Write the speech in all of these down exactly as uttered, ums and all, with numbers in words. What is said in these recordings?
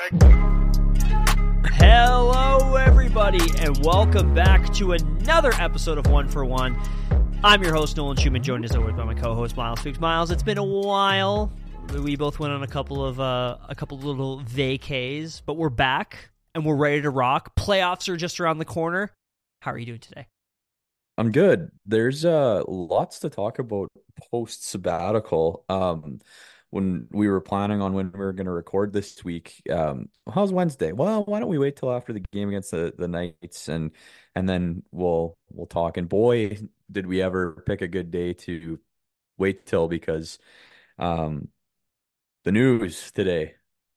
Hello, everybody, and welcome back to another episode of One for One. I'm your host, Nolan Schumann, joined as always by my co-host, Miles Speaks. Miles, it's been a while. We both went on a couple of uh, a couple of little vacays, but we're back and we're ready to rock. Playoffs are just around the corner. How are you doing today? I'm good. There's uh lots to talk about post sabbatical. Um, when we were planning on when we were going to record this week, um, how's Wednesday? Well, why don't we wait till after the game against the the Knights and and then we'll we'll talk. And boy, did we ever pick a good day to wait till because um the news today.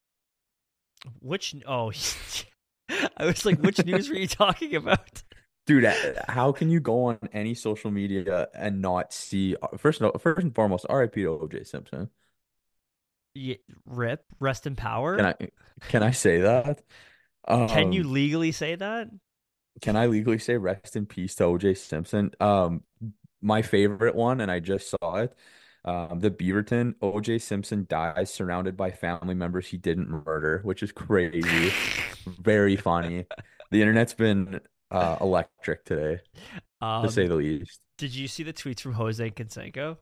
Which oh, I was like, which news were you talking about? Dude, uh, how can you go on any social media and not see uh, first no, first and foremost, R I P to O J Simpson. Yeah, rip, rest in power. Can I can I say that? Can you Um, legally say that? can I legally say rest in peace to O J Simpson? Um, my favorite one, and I just saw it. Um, the Beaverton, O J Simpson dies surrounded by family members he didn't murder, which is crazy. Very funny. The internet's been uh electric today, to say Um, the least. did you see the tweets from Jose Canseco?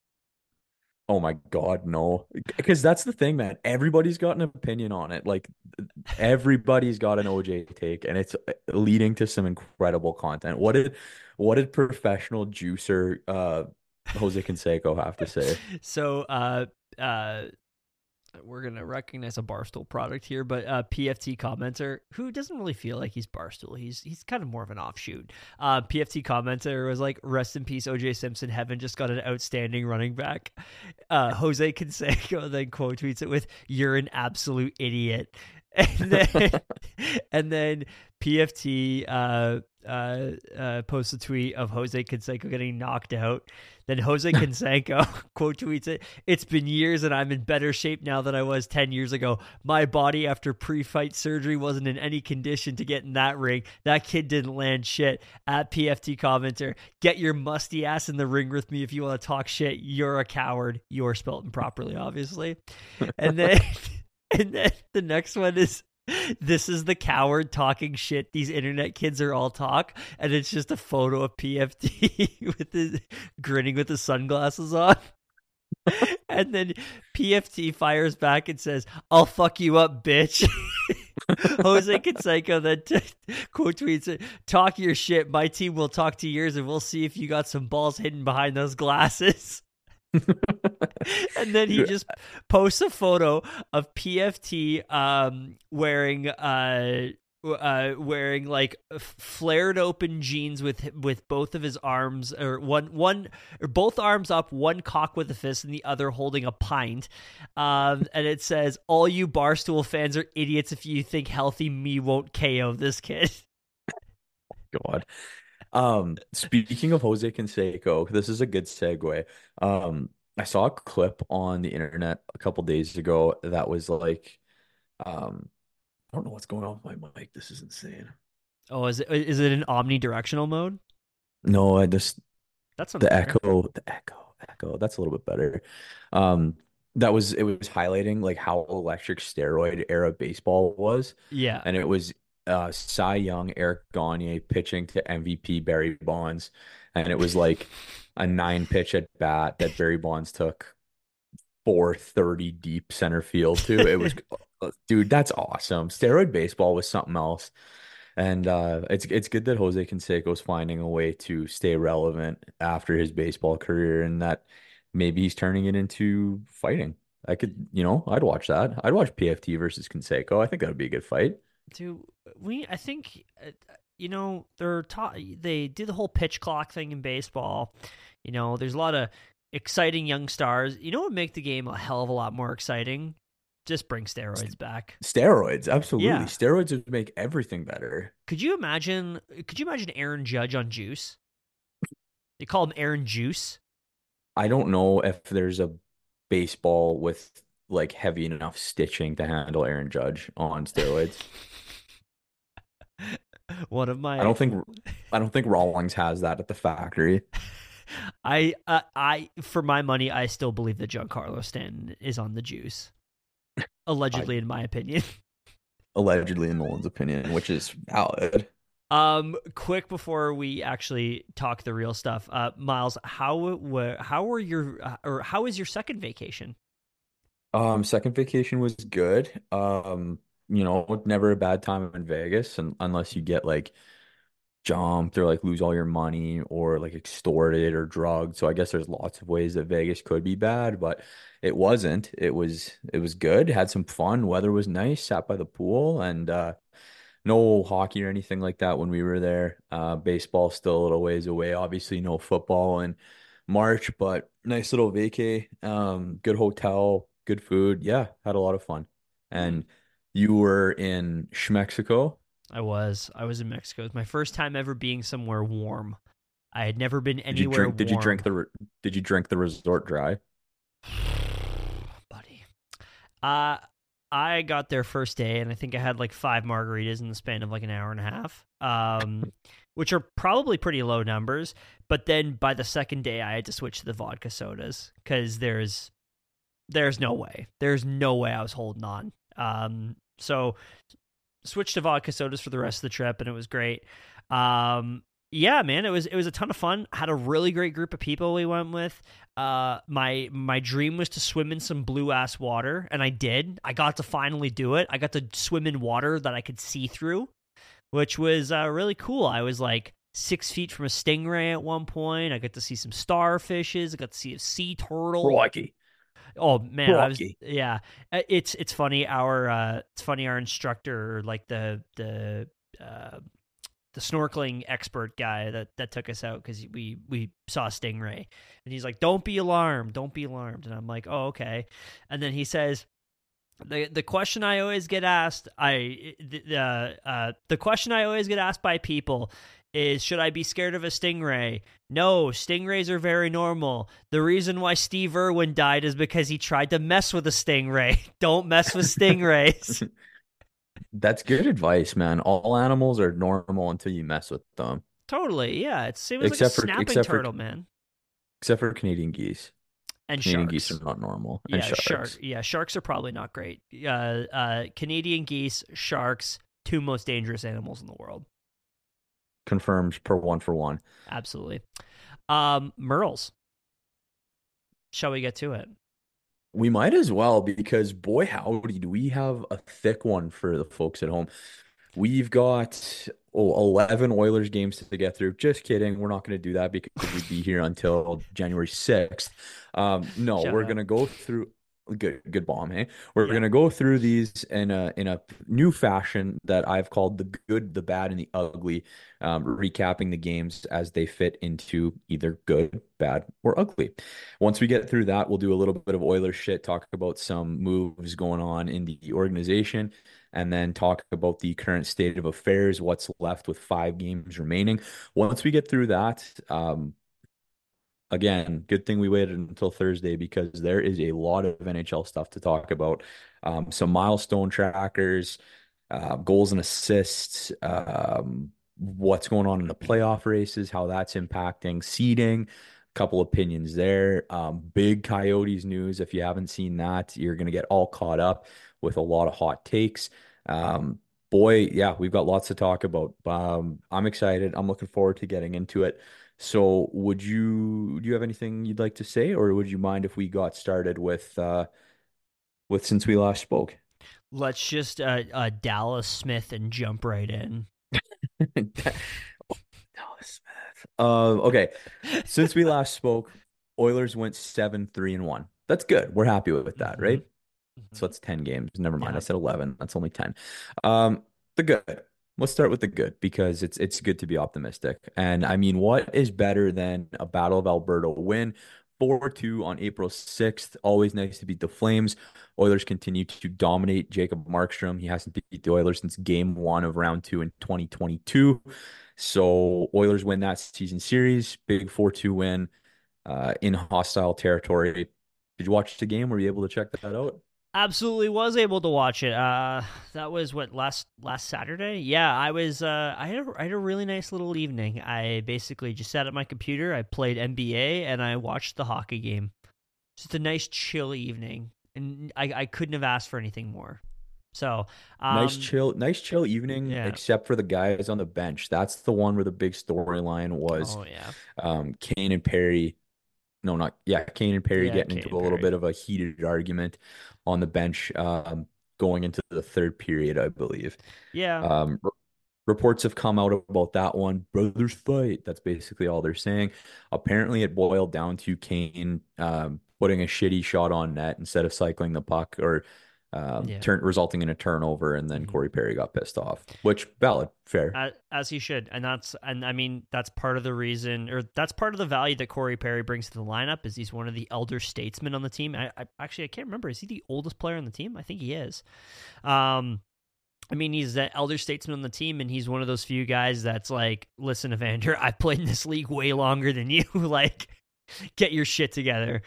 Oh my God, no. Because that's the thing, man. Everybody's got an opinion on it. Like everybody's got an O J take, and it's uh, leading to some incredible content. What did what did professional juicer uh Jose Canseco have to say? So, uh, uh, we're gonna recognize a Barstool product here, but uh, P F T commenter who doesn't really feel like he's Barstool. He's he's kind of more of an offshoot. Uh, P F T commenter was like, "Rest in peace, O J Simpson. Heaven just got an outstanding running back." Uh, Jose Canseco then quote tweets it with, "You're an absolute idiot." And then, and then P F T uh, uh, uh, posts a tweet of Jose Canseco getting knocked out. Then Jose Canseco quote tweets it, "It's been years and I'm in better shape now than I was ten years ago. My body after pre-fight surgery wasn't in any condition to get in that ring. That kid didn't land shit." At P F T commenter, "Get your musty ass in the ring with me if you want to talk shit. You're a coward." You're spelled improperly, obviously. And then... And then the next one is, "This is the coward talking shit. These internet kids are all talk." And it's just a photo of P F T with his grinning with his sunglasses on. And then P F T fires back and says, "I'll fuck you up, bitch." Jose Canseco then t- quote tweets it, "Talk your shit. My team will talk to yours and we'll see if you got some balls hidden behind those glasses." And then he just posts a photo of P F T um, wearing uh, uh, wearing like flared open jeans with with both of his arms or one one or both arms up, one cock with a fist and the other holding a pint. Um, and it says, "All you Barstool fans are idiots if you think healthy me won't K O this kid." God. Um, speaking of Jose Canseco, this is a good segue. Um, I saw a clip on the internet a couple days ago that was like, um, I don't know what's going on with my mic. This is insane. Oh, is it is it an omnidirectional mode? No, I just That sounds the better. echo, the echo, echo. That's a little bit better. Um, that was it was highlighting like how electric steroid era baseball was, Yeah. and it was uh Cy Young, Eric Gagne pitching to M V P Barry Bonds, and it was like a nine pitch at bat that Barry Bonds took four thirty deep center field to. It was, dude, that's awesome. Steroid baseball was something else. And uh, it's it's good that Jose Canseco's finding a way to stay relevant after his baseball career, and that maybe he's turning it into fighting. I could, you know, I'd watch that. I'd watch P F T versus Canseco. I think that would be a good fight. Dude, we I think uh, you know they're ta- they do the whole pitch clock thing in baseball. You know, there's a lot of exciting young stars. You know what would make the game a hell of a lot more exciting? Just bring steroids back. Steroids, absolutely. Yeah. Steroids would make everything better. Could you imagine could you imagine Aaron Judge on juice? They call him Aaron Juice. I don't know if there's a baseball with like heavy enough stitching to handle Aaron Judge on steroids. One of I my don't think I don't think Rawlings has that at the factory. I uh, I for my money I still believe that Giancarlo Stanton is on the juice. I Allegedly, in my opinion. allegedly in Nolan's opinion, which is valid. Um, quick before we actually talk the real stuff, uh, Miles, how were how were your uh, or how was your second vacation? Um, second vacation was good. Um, you know, never a bad time in Vegas, and unless you get like jumped or like lose all your money or like extorted or drugged. So I guess there's lots of ways that Vegas could be bad, but it wasn't. It was it was good. Had some fun. Weather was nice. Sat by the pool and uh no hockey or anything like that when we were there. Uh baseball still a little ways away. Obviously no football in March, but nice little vacay. Um good hotel, good food. Yeah, had a lot of fun. Hmm. And you were in Schmexico. I was I was in Mexico. It was my first time ever being somewhere warm. I had never been Did you anywhere drink did you drink warm. the re- did you drink the resort dry? Buddy. Uh I got there first day and I think I had like five margaritas in the span of like an hour and a half. Um which are probably pretty low numbers, but then by the second day I had to switch to the vodka sodas cuz there's there's no way. There's no way I was holding on. Um so switched to vodka sodas for the rest of the trip and it was great. Um yeah, man, it was it was a ton of fun. Had a really great group of people we went with. Uh my my dream was to swim in some blue ass water and I did. I got to finally do it. I got to swim in water that I could see through, which was uh, really cool. I was like six feet from a stingray at one point. I got to see some starfishes. I got to see a sea turtle. Rocky. Oh man, I was Rocky. yeah. Uh, It's it's funny. Our uh, it's funny. Our instructor, like the the uh, the snorkeling expert guy that that took us out because we we saw a stingray, and he's like, "Don't be alarmed, don't be alarmed." And I'm like, "Oh, okay." And then he says, the the question I always get asked, I the uh, uh, the question I always get asked by people is, should I be scared of a stingray? No, stingrays are very normal. The reason why Steve Irwin died is because he tried to mess with a stingray. Don't mess with stingrays. That's good advice, man. All animals are normal until you mess with them. Totally, yeah. It's it was like a Except for snapping except for turtle, man. except for Canadian geese. And Canadian geese are sharks. not normal. And Yeah, shark. sharks. Yeah, sharks are probably not great. Uh, uh, Canadian geese, sharks, two most dangerous animals in the world. Confirmed per one for one. Absolutely. Um, Merles. Shall we get to it? We might as well because boy howdy, do we have a thick one for the folks at home. We've got oh, eleven Oilers games to get through. Just kidding. We're not going to do that because we'd be here until January sixth. Um, no, Shout we're out. going to go through good good bomb, hey. We're Yeah. going to go through these in a in a new fashion that I've called the good, the bad, and the ugly, um, recapping the games as they fit into either good, bad, or ugly. Once we get through that, we'll do a little bit of Oilers shit, talk about some moves going on in the organization, and then talk about the current state of affairs, what's left with five games remaining. Once we get through that, um, again, good thing we waited until Thursday because there is a lot of N H L stuff to talk about. Um, some milestone trackers, uh, goals and assists, um, what's going on in the playoff races, how that's impacting seeding. Couple opinions there. Um, big Coyotes news. If you haven't seen that, you're going to get all caught up with a lot of hot takes. Um, boy, yeah, we've got lots to talk about. Um, I'm excited. I'm looking forward to getting into it. So, would you do you have anything you'd like to say, or would you mind if we got started with uh with since we last spoke? Let's just uh, uh, Dallas Smith and jump right in. Dallas Smith. Uh, okay. Since we last spoke, Oilers went seven, three, and one. That's good. We're happy with that, Hmm. right? So Hmm. that's ten games. Never mind. I Yeah. said eleven. That's only ten. Um, the good. Let's start with the good because it's it's good to be optimistic. And I mean, what is better than a Battle of Alberta win? four two on April sixth. Always nice to beat the Flames. Oilers continue to dominate Jacob Markstrom. He hasn't beat the Oilers since game one of round two in twenty twenty-two. So Oilers win that season series. Big four two win uh, in hostile territory. Did you watch the game? Were you able to check that out? Absolutely was able to watch it. Uh, that was what last last Saturday. Yeah, I was. Uh, I had a, I had a really nice little evening. I basically just sat at my computer. I played N B A and I watched the hockey game. Just a nice chill evening, and I I couldn't have asked for anything more. So, Nice um, chill, nice chill evening, yeah. except for the guys on the bench. That's the one where the big storyline was Oh yeah. um, Kane and Perry. No, not yeah, Kane and Perry Yeah, getting into Katy a little Perry. bit of a heated argument on the bench, um, going into the third period, I believe. Yeah. Um, r- Reports have come out about that one. Brothers fight. That's basically all they're saying. Apparently, it boiled down to Kane um, putting a shitty shot on net instead of cycling the puck, or um, Yeah. turn resulting in a turnover, and then Mhm. Corey Perry got pissed off. Which valid, fair. As, as he should, and that's and I mean that's part of the reason, or that's part of the value that Corey Perry brings to the lineup is he's one of the elder statesmen on the team. I, I actually I can't remember, is he the oldest player on the team? I think he is. Um, I mean, he's the elder statesman on the team, and he's one of those few guys that's like, listen, Evander, I've played in this league way longer than you. Like, get your shit together.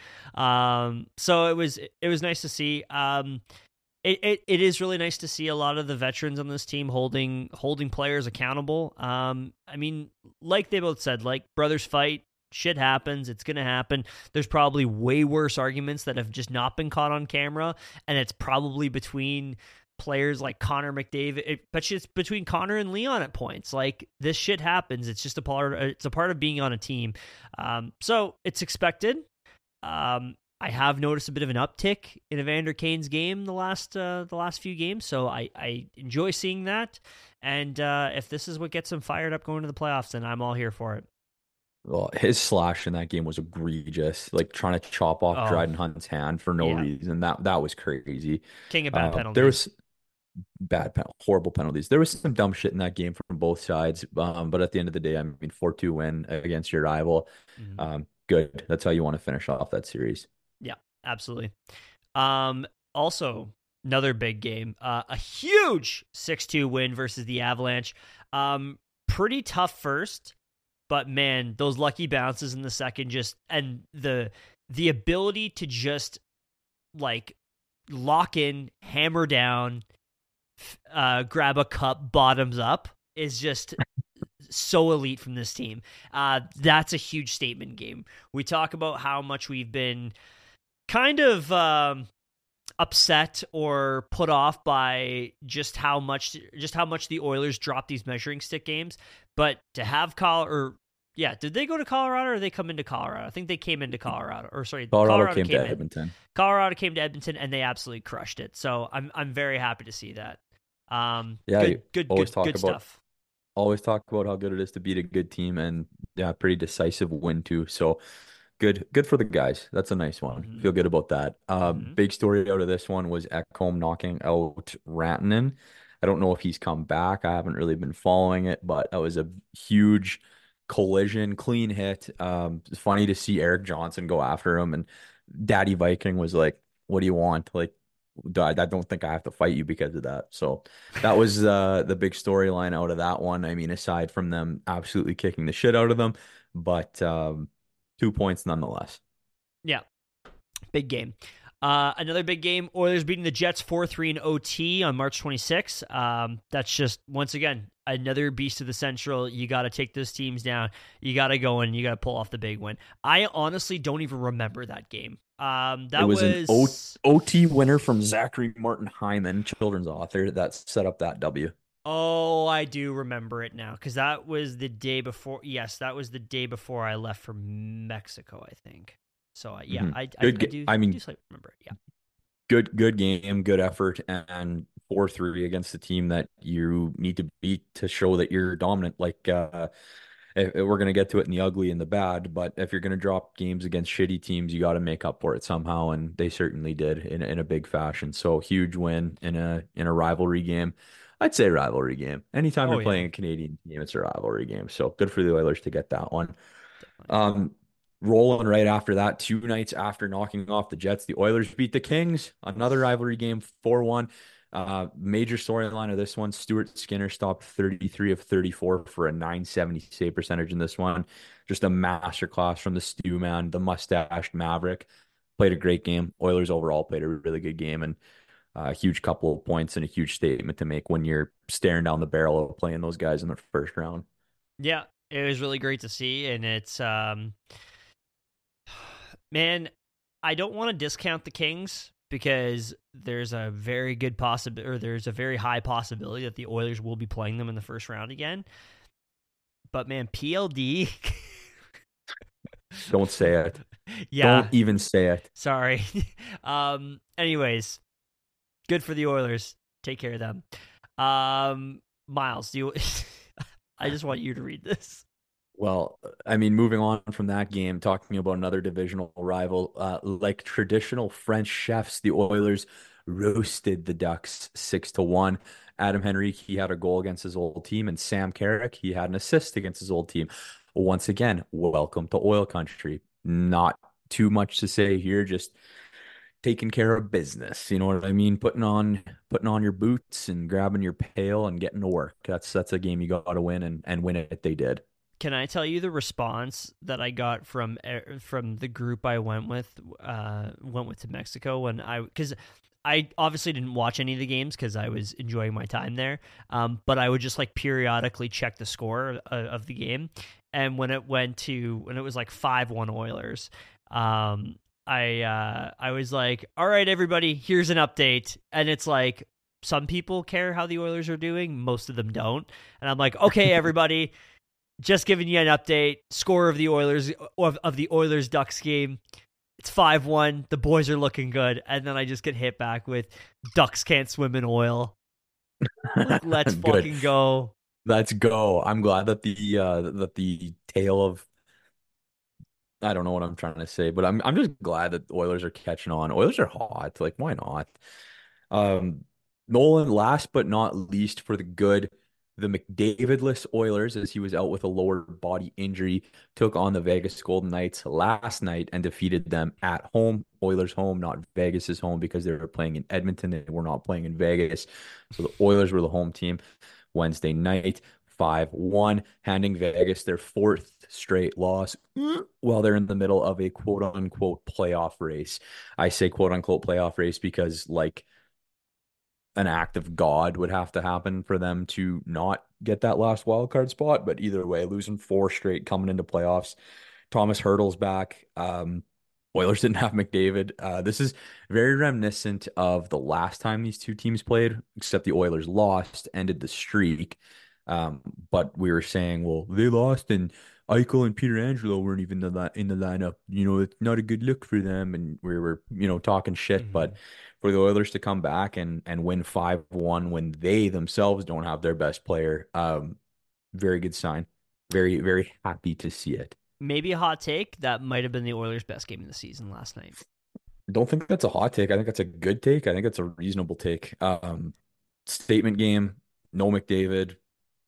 Um, so it was it was nice to see. Um, it, it, it is really nice to see a lot of the veterans on this team holding holding players accountable. Um, I mean, like they both said, like brothers fight, shit happens, it's gonna happen. There's probably way worse arguments that have just not been caught on camera, and it's probably between players like Connor McDavid, it, but it's between Connor and Leon at points. Like this shit happens. It's just a part. It's a part of being on a team. Um, so it's expected. Um, I have noticed a bit of an uptick in Evander Kane's game the last uh, the last few games, so I, I enjoy seeing that. And uh, if this is what gets him fired up going to the playoffs, then I'm all here for it. Well, his slash in that game was egregious, like trying to chop off Oh Dryden Hunt's hand for no yeah, reason. That that was crazy. king of bad Uh, there penalties. was bad, pen- horrible penalties. There was some dumb shit in that game from both sides. Um, but at the end of the day, I mean, four two win against your rival. Mhm. Um, good. That's how you want to finish off that series. Yeah, absolutely. Um, also another big game, uh, a huge six two win versus the Avalanche. Um, pretty tough first, but man, those lucky bounces in the second, just and the the ability to just like lock in, hammer down, uh, grab a cup, bottoms up is just so elite from this team. Uh, that's a huge statement game. We talk about how much we've been kind of um, upset or put off by just how much just how much the Oilers drop these measuring stick games, but to have Col or yeah, did they go to Colorado or did they come into Colorado? I think they came into Colorado, or sorry, Colorado Colorado came came to in. Edmonton. Colorado came to Edmonton and they absolutely crushed it. So I'm I'm very happy to see that. Um, Yeah, good, you good, always good, talk good about stuff. always talk about how good it is to beat a good team, and yeah, pretty decisive win too. So good, good for the guys. That's a nice one. Mm-hmm. Feel good about that. Um, Mm-hmm. big story out of this one was Ekholm knocking out Rantanen. I don't know if he's come back. I haven't really been following it, but that was a huge collision, clean hit. Um, it's funny to see Eric Johnson go after him, and Daddy Viking was like, "What do you want?" Like, I don't think I have to fight you because of that. So that was uh, the big storyline out of that one. I mean, aside from them absolutely kicking the shit out of them, but um, two points nonetheless. Yeah, big game. Uh, another big game. Oilers beating the Jets four three in O T on March twenty-sixth. Um, that's just, once again, another beast of the Central. You got to take those teams down. You got to go and you got to pull off the big win. I honestly don't even remember that game. Um, It that was an o was. OT winner from Zachary Martin Hyman, children's author, that set up that W. Oh, I do remember it now because that was the day before. Yes, that was the day before I left for Mexico, I think. So uh, yeah, hmm I, I Good. I ga- do I I do mean, slightly remember it. Yeah. good, good game, good effort, and four three against the team that you need to beat to show that you're dominant. Like, uh, if, if we're gonna get to it in the ugly and the bad, but if you're gonna drop games against shitty teams, you got to make up for it somehow, and they certainly did in in a big fashion. So huge win in a in a rivalry game. I'd say rivalry game. Anytime Oh you're yeah, playing a Canadian team, it's a rivalry game. So good for the Oilers to get that one. definitely. Um, Rolling right after that, two nights after knocking off the Jets, the Oilers beat the Kings. Another rivalry game, four one. Uh, major storyline of this one, Stuart Skinner stopped thirty-three of thirty-four for a nine seventy save percentage in this one. Just a masterclass from the Stew Man, the mustached Maverick. Played a great game. Oilers overall played a really good game, and a huge couple of points and a huge statement to make when you're staring down the barrel of playing those guys in the first round. Yeah, it was really great to see, and it's um, man, I don't want to discount the Kings. because there's a very good possibility, or there's a very high possibility that the Oilers will be playing them in the first round again. But man, P L D. Don't say it. Don't Yeah, even say it. sorry. um. Anyways, good for the Oilers. Take care of them. Um. Miles, do you? I just want you to read this. Well, I mean, moving on from that game, talking about another divisional rival, uh, like traditional French chefs, the Oilers roasted the Ducks six to one. Adam Henrique, he had a goal against his old team, and Sam Carrick, he had an assist against his old team. Once again, welcome to oil country. Not too much to say here, just taking care of business. You know what I mean? Putting on putting on your boots and grabbing your pail and getting to work. That's that's a game you got to win, and and win it they did. Can I tell you the response that I got from eh, from the group I went with uh went with to Mexico when I because I obviously didn't watch any of the games because I was enjoying my time there. Um, but I would just like periodically check the score of, of the game, and when it went to when it was like five one Oilers, um, I uh I was like, all right, everybody, here's an update, and it's like some people care how the Oilers are doing, most of them don't, and I'm like, okay, everybody. Just giving you an update. Score of the Oilers of, of the Oilers Ducks game. It's five one. The boys are looking good. And then I just get hit back with Ducks can't swim in oil. Like, let's Good. fucking go. Let's go. I'm glad that the uh that the tale of I don't know what I'm trying to say, but I'm I'm just glad that the Oilers are catching on. Oilers are hot. Like, why not? Um, Nolan, last but not least for the good, the McDavidless Oilers, as he was out with a lower body injury, took on the Vegas Golden Knights last night and defeated them at home. Oilers home, not Vegas's home, because they were playing in Edmonton. They were not playing in Vegas. So the Oilers were the home team Wednesday night. five one, handing Vegas their fourth straight loss while they're in the middle of a quote unquote playoff race. I say quote unquote playoff race because, like, an act of God would have to happen for them to not get that last wild card spot. But either way, losing four straight coming into playoffs. Thomas Hurdle's back. Um, Oilers didn't have McDavid. Uh, this is very reminiscent of the last time these two teams played, except the Oilers lost, ended the streak. Um, but we were saying, well, they lost and Eichel and Peter Angelo weren't even in the, in the lineup. You know, it's not a good look for them. And we were, you know, talking shit. Mm-hmm. But for the Oilers to come back and and win five one when they themselves don't have their best player, um, very good sign. Very, very happy to see it. Maybe a hot take. That might have been the Oilers' best game of the season last night. Don't think that's a hot take. I think that's a good take. I think that's a reasonable take. Um, statement game, no McDavid,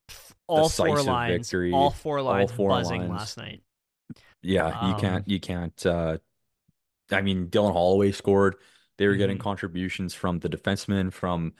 All four decisive lines, all victory, four all lines four buzzing lines. last night. Yeah, you Um, can't, you can't. Uh, I mean, Dylan Holloway scored. They were getting mhm. contributions from the defensemen, from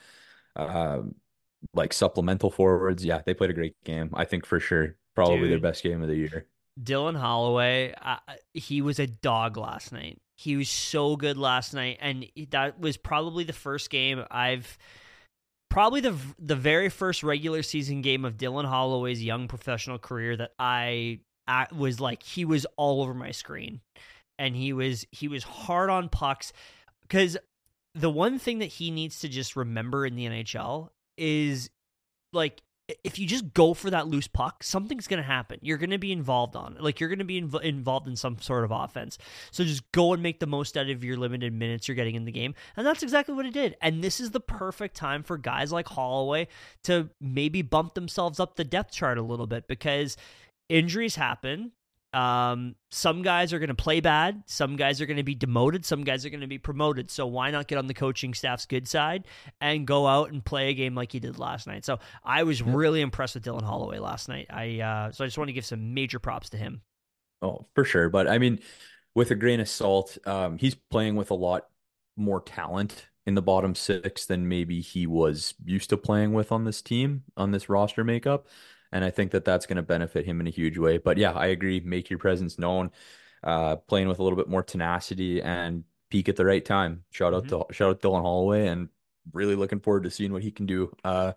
uh, like supplemental forwards. Yeah, they played a great game. I think for sure, probably their Dude, best game of the year. Dylan Holloway, uh, he was a dog last night. He was so good last night, and that was probably the first game I've probably the the very first regular season game of Dylan Holloway's young professional career that I, I was like he was all over my screen, and he was he was hard on pucks because the one thing that he needs to just remember in the N H L is like if you just go for that loose puck, something's going to happen. You're going to be involved on it. Like you're going to be inv- involved in some sort of offense. So just go and make the most out of your limited minutes you're getting in the game. And that's exactly what it did. And this is the perfect time for guys like Holloway to maybe bump themselves up the depth chart a little bit because injuries happen. Um, some guys are going to play bad. Some guys are going to be demoted. Some guys are going to be promoted. So why not get on the coaching staff's good side and go out and play a game like he did last night? So I was Yep. really impressed with Dylan Holloway last night. I uh, so I just want to give some major props to him. Oh, for sure. But I mean, with a grain of salt, um, he's playing with a lot more talent in the bottom six than maybe he was used to playing with on this team, on this roster makeup. And I think that that's going to benefit him in a huge way. But yeah, I agree. Make your presence known, uh, playing with a little bit more tenacity and peak at the right time. Shout out Mm-hmm. to shout out Dylan Holloway, and really looking forward to seeing what he can do uh,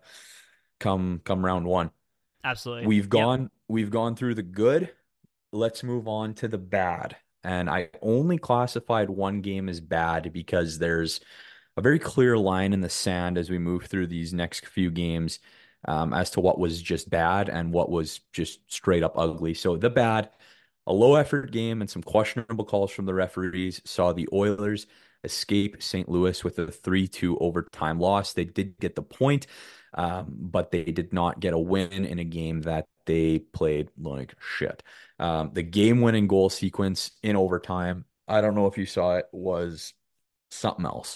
come come round one. Absolutely. We've Yep. gone we've gone through the good. Let's move on to the bad. And I only classified one game as bad because there's a very clear line in the sand as we move through these next few games um, as to what was just bad and what was just straight up ugly. So the bad, a low effort game and some questionable calls from the referees saw the Oilers escape Saint Louis with a three two overtime loss. They did get the point, um, but they did not get a win in a game that they played like shit. Um, the game-winning goal sequence in overtime, I don't know if you saw it, was something else.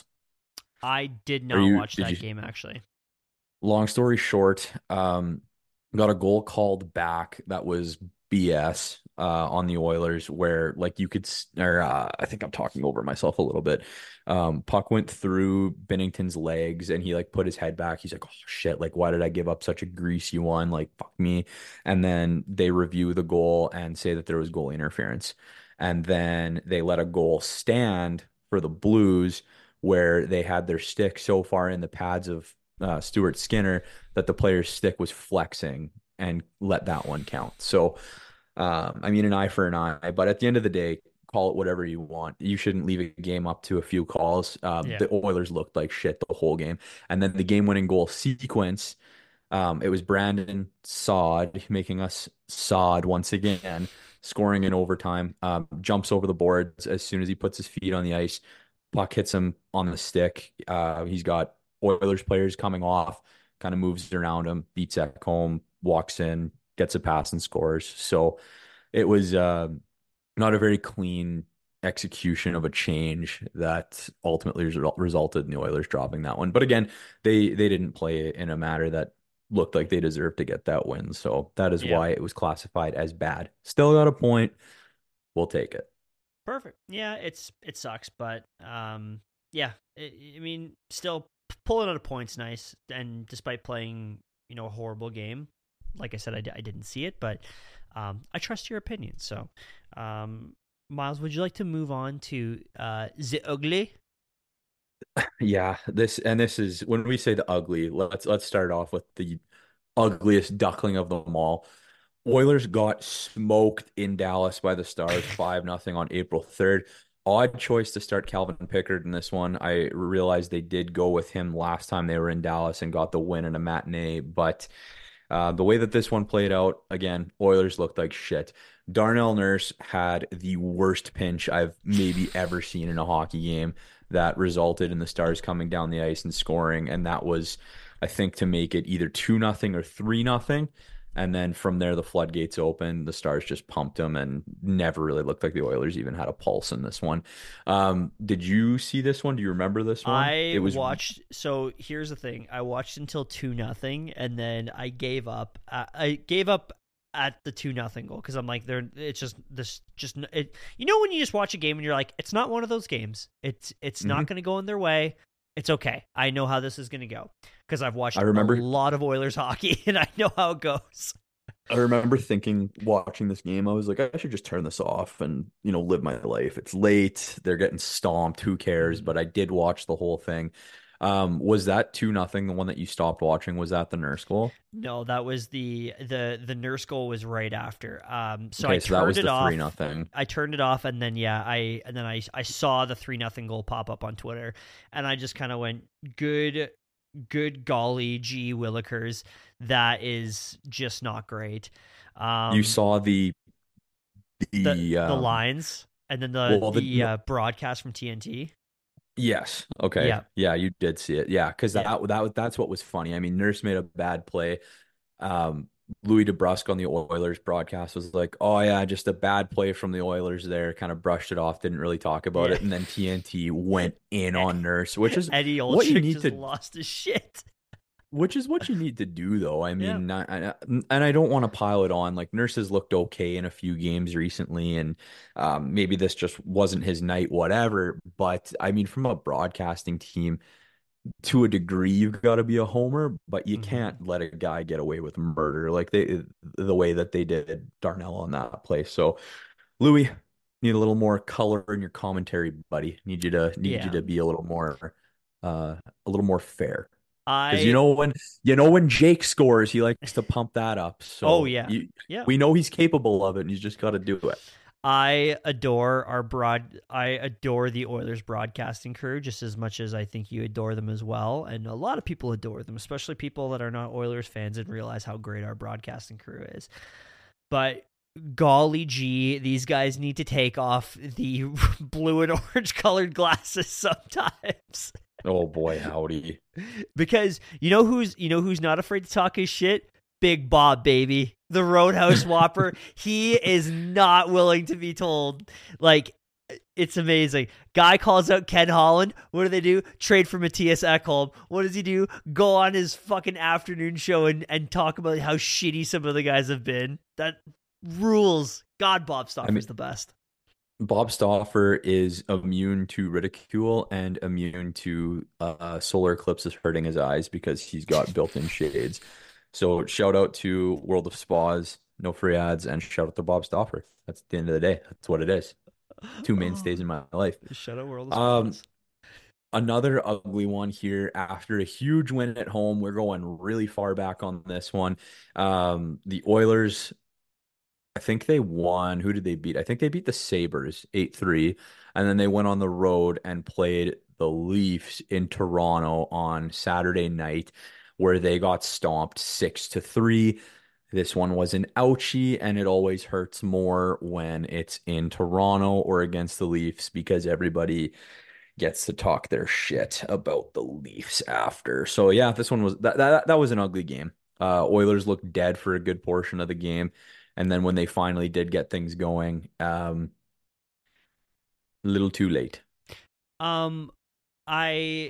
I did Are not you, watch did that you, game actually. long story short, um, got a goal called back that was B S uh, on the Oilers, where like you could, or uh, I think I'm talking over myself a little bit. Um, puck went through Binnington's legs, and he like put his head back. He's like, "Oh shit! Like, why did I give up such a greasy one? Like, fuck me." And then they review the goal and say that there was goal interference, and then they let a goal stand for the Blues, where they had their stick so far in the pads of uh, Stuart Skinner that the player's stick was flexing and let that one count. So, um, I mean, an eye for an eye, but at the end of the day, call it whatever you want. You shouldn't leave a game up to a few calls. Um, Yeah. the Oilers looked like shit the whole game. And then the game winning goal sequence, um, it was Brandon Saad making us Saad once again, scoring in overtime, um, jumps over the boards as soon as he puts his feet on the ice. Puck hits him on the stick. Uh, he's got Oilers players coming off, kind of moves around him, beats Ekholm, walks in, gets a pass and scores. So it was uh, not a very clean execution of a change that ultimately result, resulted in the Oilers dropping that one. But again, they they didn't play in a manner that looked like they deserved to get that win. So that is Yeah. why it was classified as bad. Still got a point. We'll take it. Perfect. Yeah, it's it sucks, but um, yeah. I, I mean, still pulling out a point's nice, and despite playing, you know, a horrible game, like I said, I, I didn't see it, but um, I trust your opinion. So, um, Miles, would you like to move on to uh, the ugly? Yeah, this and this is when we say the ugly, let's let's start off with the ugliest duckling of them all. Oilers got smoked in Dallas by the Stars five nothing on April third. Odd choice to start Calvin Pickard in this one. I realized they did go with him last time they were in Dallas and got the win in a matinee, but uh, the way that this one played out, again, Oilers looked like shit. Darnell Nurse had the worst pinch I've maybe ever seen in a hockey game that resulted in the Stars coming down the ice and scoring. And that was, I think, to make it either two nothing or three nothing. And then from there, the floodgates opened. The Stars just pumped them and never really looked like the Oilers even had a pulse in this one. Um, did you see this one? Do you remember this one? I It was watched. So here's the thing: I watched until two nothing, and then I gave up. Uh, I gave up at the two nothing goal because I'm like, they're. It's just this. Just it. You know when you just watch a game and you're like, it's not one of those games. It's it's not Mhm. going to go in their way. It's okay. I know how this is going to go because I've I watched a remember lot of Oilers hockey and I know how it goes. I remember thinking watching this game, I was like, I should just turn this off and, you know, live my life. It's late. They're getting stomped. Who cares? Mhm. But I did watch the whole thing. Um, was that two nothing, the one that you stopped watching? Was that the nurse goal? No, that was the the the nurse goal was right after. Um, so I Okay, so that turned was it the three off. nothing. I turned it off, and then yeah, I and then I I saw the three nothing goal pop up on Twitter, and I just kind of went, good, good golly, gee willikers, that is just not great. You Um, saw the the the the um lines, and then the well the the no, uh, broadcast from T N T. yes. Okay. Yeah, Yeah, you did see it. Yeah, because that yeah. that that's what was funny. I mean, Nurse made a bad play. Um, Louis DeBrusque on the Oilers broadcast was like, "Oh yeah, just a bad play from the Oilers there." Kind of brushed it off, didn't really talk about Yeah. it, and then T N T went in on Nurse, which is Eddie what you Olczyk need just to, lost his shit. which is what you need to do, though. I Yeah. mean, I, I, and I don't want to pile it on. Like Nurse has looked okay in a few games recently, and um, maybe this just wasn't his night, whatever. But I mean, from a broadcasting team to a degree you've got to be a homer, but you Hmm. can't let a guy get away with murder like they the way that they did Darnell on that play. So Louis, need a little more color in your commentary, buddy. Need you to need you Yeah. to be a little more uh a little more fair. Because you I know when you know when Jake scores, he likes to pump that up. Oh So yeah. you Yeah. we know he's capable of it and he's just got to do it. I adore our broad. I adore the Oilers broadcasting crew just as much as I think you adore them as well. And a lot of people adore them, especially people that are not Oilers fans and realize how great our broadcasting crew is. But golly gee, these guys need to take off the blue and orange colored glasses sometimes. Oh boy, howdy. Because you know who's you know who's not afraid to talk his shit? Big Bob, baby. The Roadhouse Whopper. He is not willing to be told. Like, it's amazing. Guy calls out Ken Holland. What do they do? Trade for Matthias Ekholm. What does he do? Go on his fucking afternoon show and, and talk about how shitty some of the guys have been. That rules. God, Bob Stauffer's I mean, the best. Bob Stauffer is immune to ridicule and immune to uh, solar eclipses hurting his eyes because he's got built-in shades. So shout out to World of Spas, no free ads, and shout out to Bob Stauffer. That's the end of the day. That's what it is. Two mainstays in my life. Shout out World of um, Spas. Another ugly one here after a huge win at home. We're going really far back on this one. Um, the Oilers, I think they won. Who did they beat? I think they beat the Sabres eight three. And then they went on the road and played the Leafs in Toronto on Saturday night, where they got stomped six to three. This one was an ouchie, and it always hurts more when it's in Toronto or against the Leafs because everybody gets to talk their shit about the Leafs after. So yeah, this one was that that, that was an ugly game. Uh, Oilers looked dead for a good portion of the game, and then when they finally did get things going, um, a little too late. Um, I.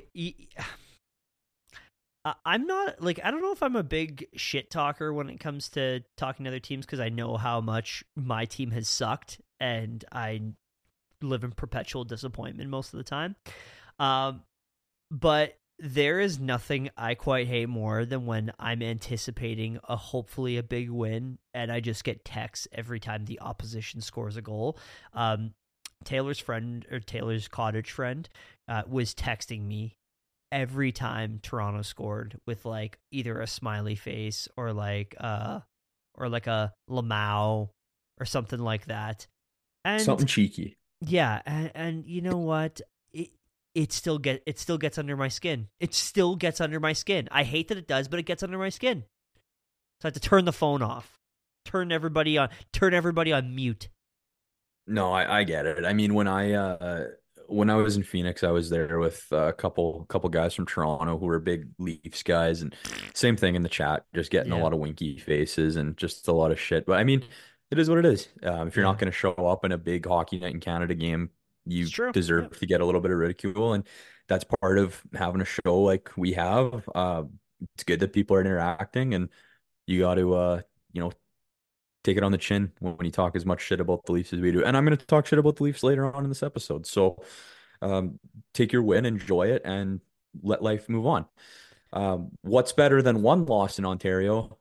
I'm not like I don't know if I'm a big shit talker when it comes to talking to other teams because I know how much my team has sucked and I live in perpetual disappointment most of the time. Um, but there is nothing I quite hate more than when I'm anticipating a hopefully a big win and I just get texts every time the opposition scores a goal. Um, Taylor's friend or Taylor's cottage friend uh, was texting me every time Toronto scored with like either a smiley face or like uh or like a Lamau or something like that. And something cheeky. Yeah, and, and you know what? It it still get it still gets under my skin. It still gets under my skin. I hate that it does, but it gets under my skin. So I have to turn the phone off. Turn everybody on turn everybody on mute. No, I, I get it. I mean, when I uh when I was in Phoenix, I was there with a couple couple guys from Toronto who were big Leafs guys, and same thing in the chat, just getting yeah. a lot of winky faces and just a lot of shit. But I mean, it is what it is. Um, if you're yeah. not going to show up in a big Hockey Night in Canada game, you deserve yeah. to get a little bit of ridicule, and that's part of having a show like we have. Uh, it's good that people are interacting, and you got to, uh, you know, take it on the chin when you talk as much shit about the Leafs as we do. And I'm going to talk shit about the Leafs later on in this episode. So um, take your win, enjoy it, and let life move on. Um, what's better than one loss in Ontario?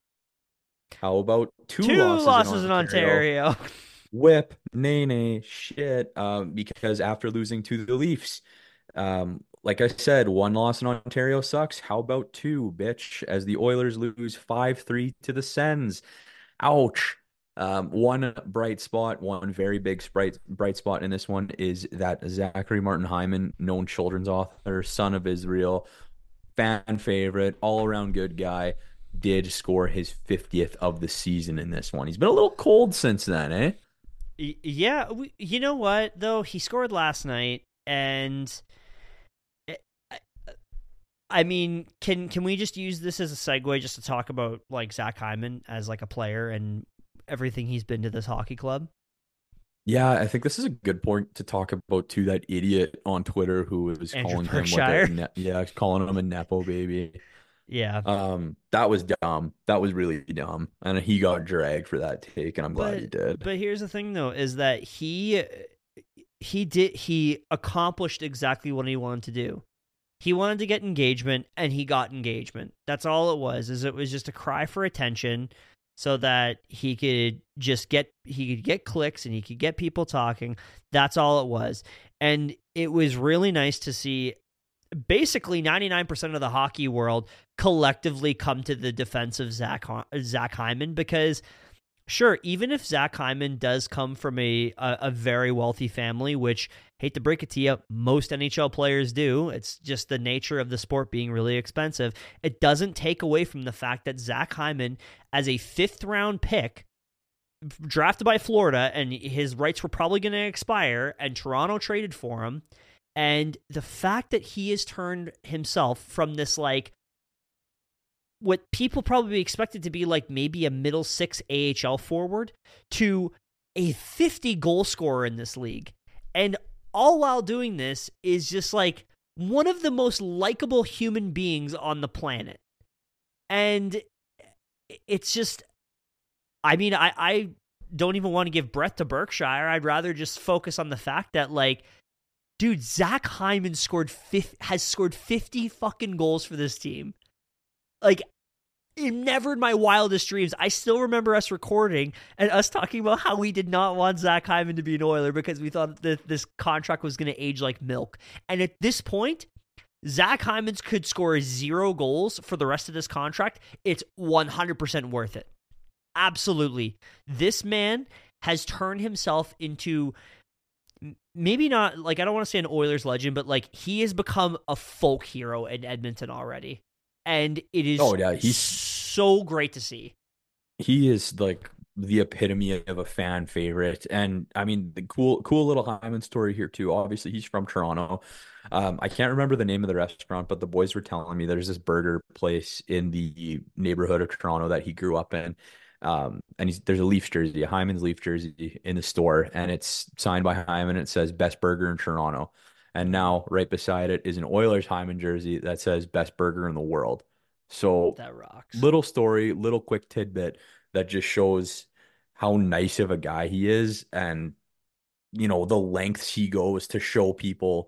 How about two, two losses, losses in Ontario? In Ontario. Whip, nay, nay, shit. Um, because after losing to the Leafs, um, like I said, one loss in Ontario sucks. How about two, bitch? As the Oilers lose five three to the Sens. Ouch. Um, one bright spot, one very big bright, bright spot in this one is that Zachary Martin Hyman, known children's author, son of Israel, fan favorite, all-around good guy, did score his fiftieth of the season in this one. He's been a little cold since then, eh? Yeah. You know what, though? He scored last night, and I mean, can can we just use this as a segue just to talk about like Zach Hyman as like a player and everything he's been to this hockey club? Yeah, I think this is a good point to talk about too. That idiot on Twitter who was Andrew calling Berkshire. him, what the, yeah, calling him a nepo baby. Yeah, um, that was dumb. That was really dumb, and he got dragged for that take, and I'm glad but, he did. But here's the thing, though, is that he he did he accomplished exactly what he wanted to do. He wanted to get engagement, and he got engagement. That's all it was. Is it was just a cry for attention, so that he could just get he could get clicks and he could get people talking. That's all it was, and it was really nice to see. Basically, ninety-nine percent of the hockey world collectively come to the defense of Zach Zach Hyman, because Sure, even if Zach Hyman does come from a, a a very wealthy family, which, hate to break it to you, most N H L players do. It's just the nature of the sport being really expensive. It doesn't take away from the fact that Zach Hyman, as a fifth round pick, drafted by Florida, and his rights were probably going to expire, and Toronto traded for him. And the fact that he has turned himself from this, like, what people probably expected to be like maybe a middle six A H L forward to a fifty goal scorer in this league. And all while doing this is just like one of the most likable human beings on the planet. And it's just, I mean, I, I don't even want to give breath to Berkshire. I'd rather just focus on the fact that, like, dude, Zach Hyman scored fifty, has scored fifty fucking goals for this team. Like, never in my wildest dreams. I still remember us recording and us talking about how we did not want Zach Hyman to be an Oiler because we thought that this contract was going to age like milk. And at this point, Zach Hyman could score zero goals for the rest of this contract. It's one hundred percent worth it. Absolutely. This man has turned himself into, maybe not, like, I don't want to say an Oilers legend, but, like, he has become a folk hero in Edmonton already. And it is Oh yeah, he's so great to see. He is like the epitome of a fan favorite. And I mean, the cool, cool little Hyman story here too. Obviously, he's from Toronto. Um, I can't remember the name of the restaurant, but the boys were telling me there's this burger place in the neighborhood of Toronto that he grew up in. Um, and he's, there's a Leafs jersey, a Hyman's Leaf jersey in the store, and it's signed by Hyman. It says best burger in Toronto. And now right beside it is an Oilers Hyman jersey that says best burger in the world. So That rocks. little story, little quick tidbit that just shows how nice of a guy he is, and, you know, the lengths he goes to show people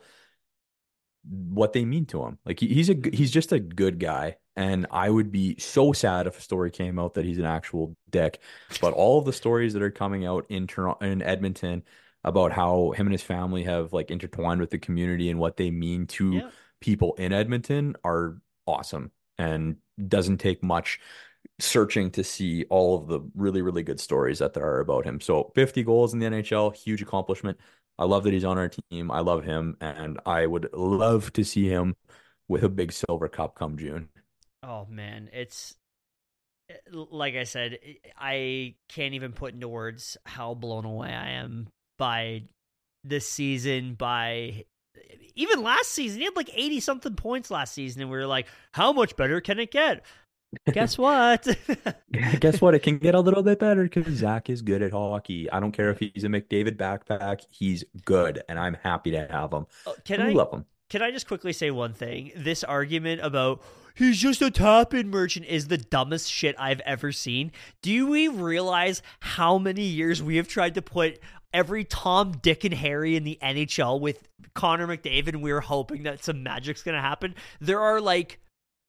what they mean to him. Like he, he's a he's just a good guy, and I would be so sad if a story came out that he's an actual dick. But all of the stories that are coming out in Toronto, in Edmonton, about how him and his family have like intertwined with the community and what they mean to Yeah. people in Edmonton are awesome, and doesn't take much searching to see all of the really, really good stories that there are about him. So fifty goals in the N H L, huge accomplishment. I love that he's on our team. I love him, and I would love to see him with a big silver cup come June. Oh man, it's like I said, I can't even put into words how blown away I am by this season, by even last season. He had like eighty something points last season, and we were like, how much better can it get? Guess what? Guess what? It can get a little bit better because Zach is good at hockey. I don't care if he's a McDavid backpack. He's good, and I'm happy to have him. Can I I love him. Can I just quickly say one thing? This argument about he's just a tap-in merchant is the dumbest shit I've ever seen. Do we realize how many years we have tried to put every Tom, Dick, and Harry in the N H L with Connor McDavid, and we were hoping that some magic's going to happen? There are like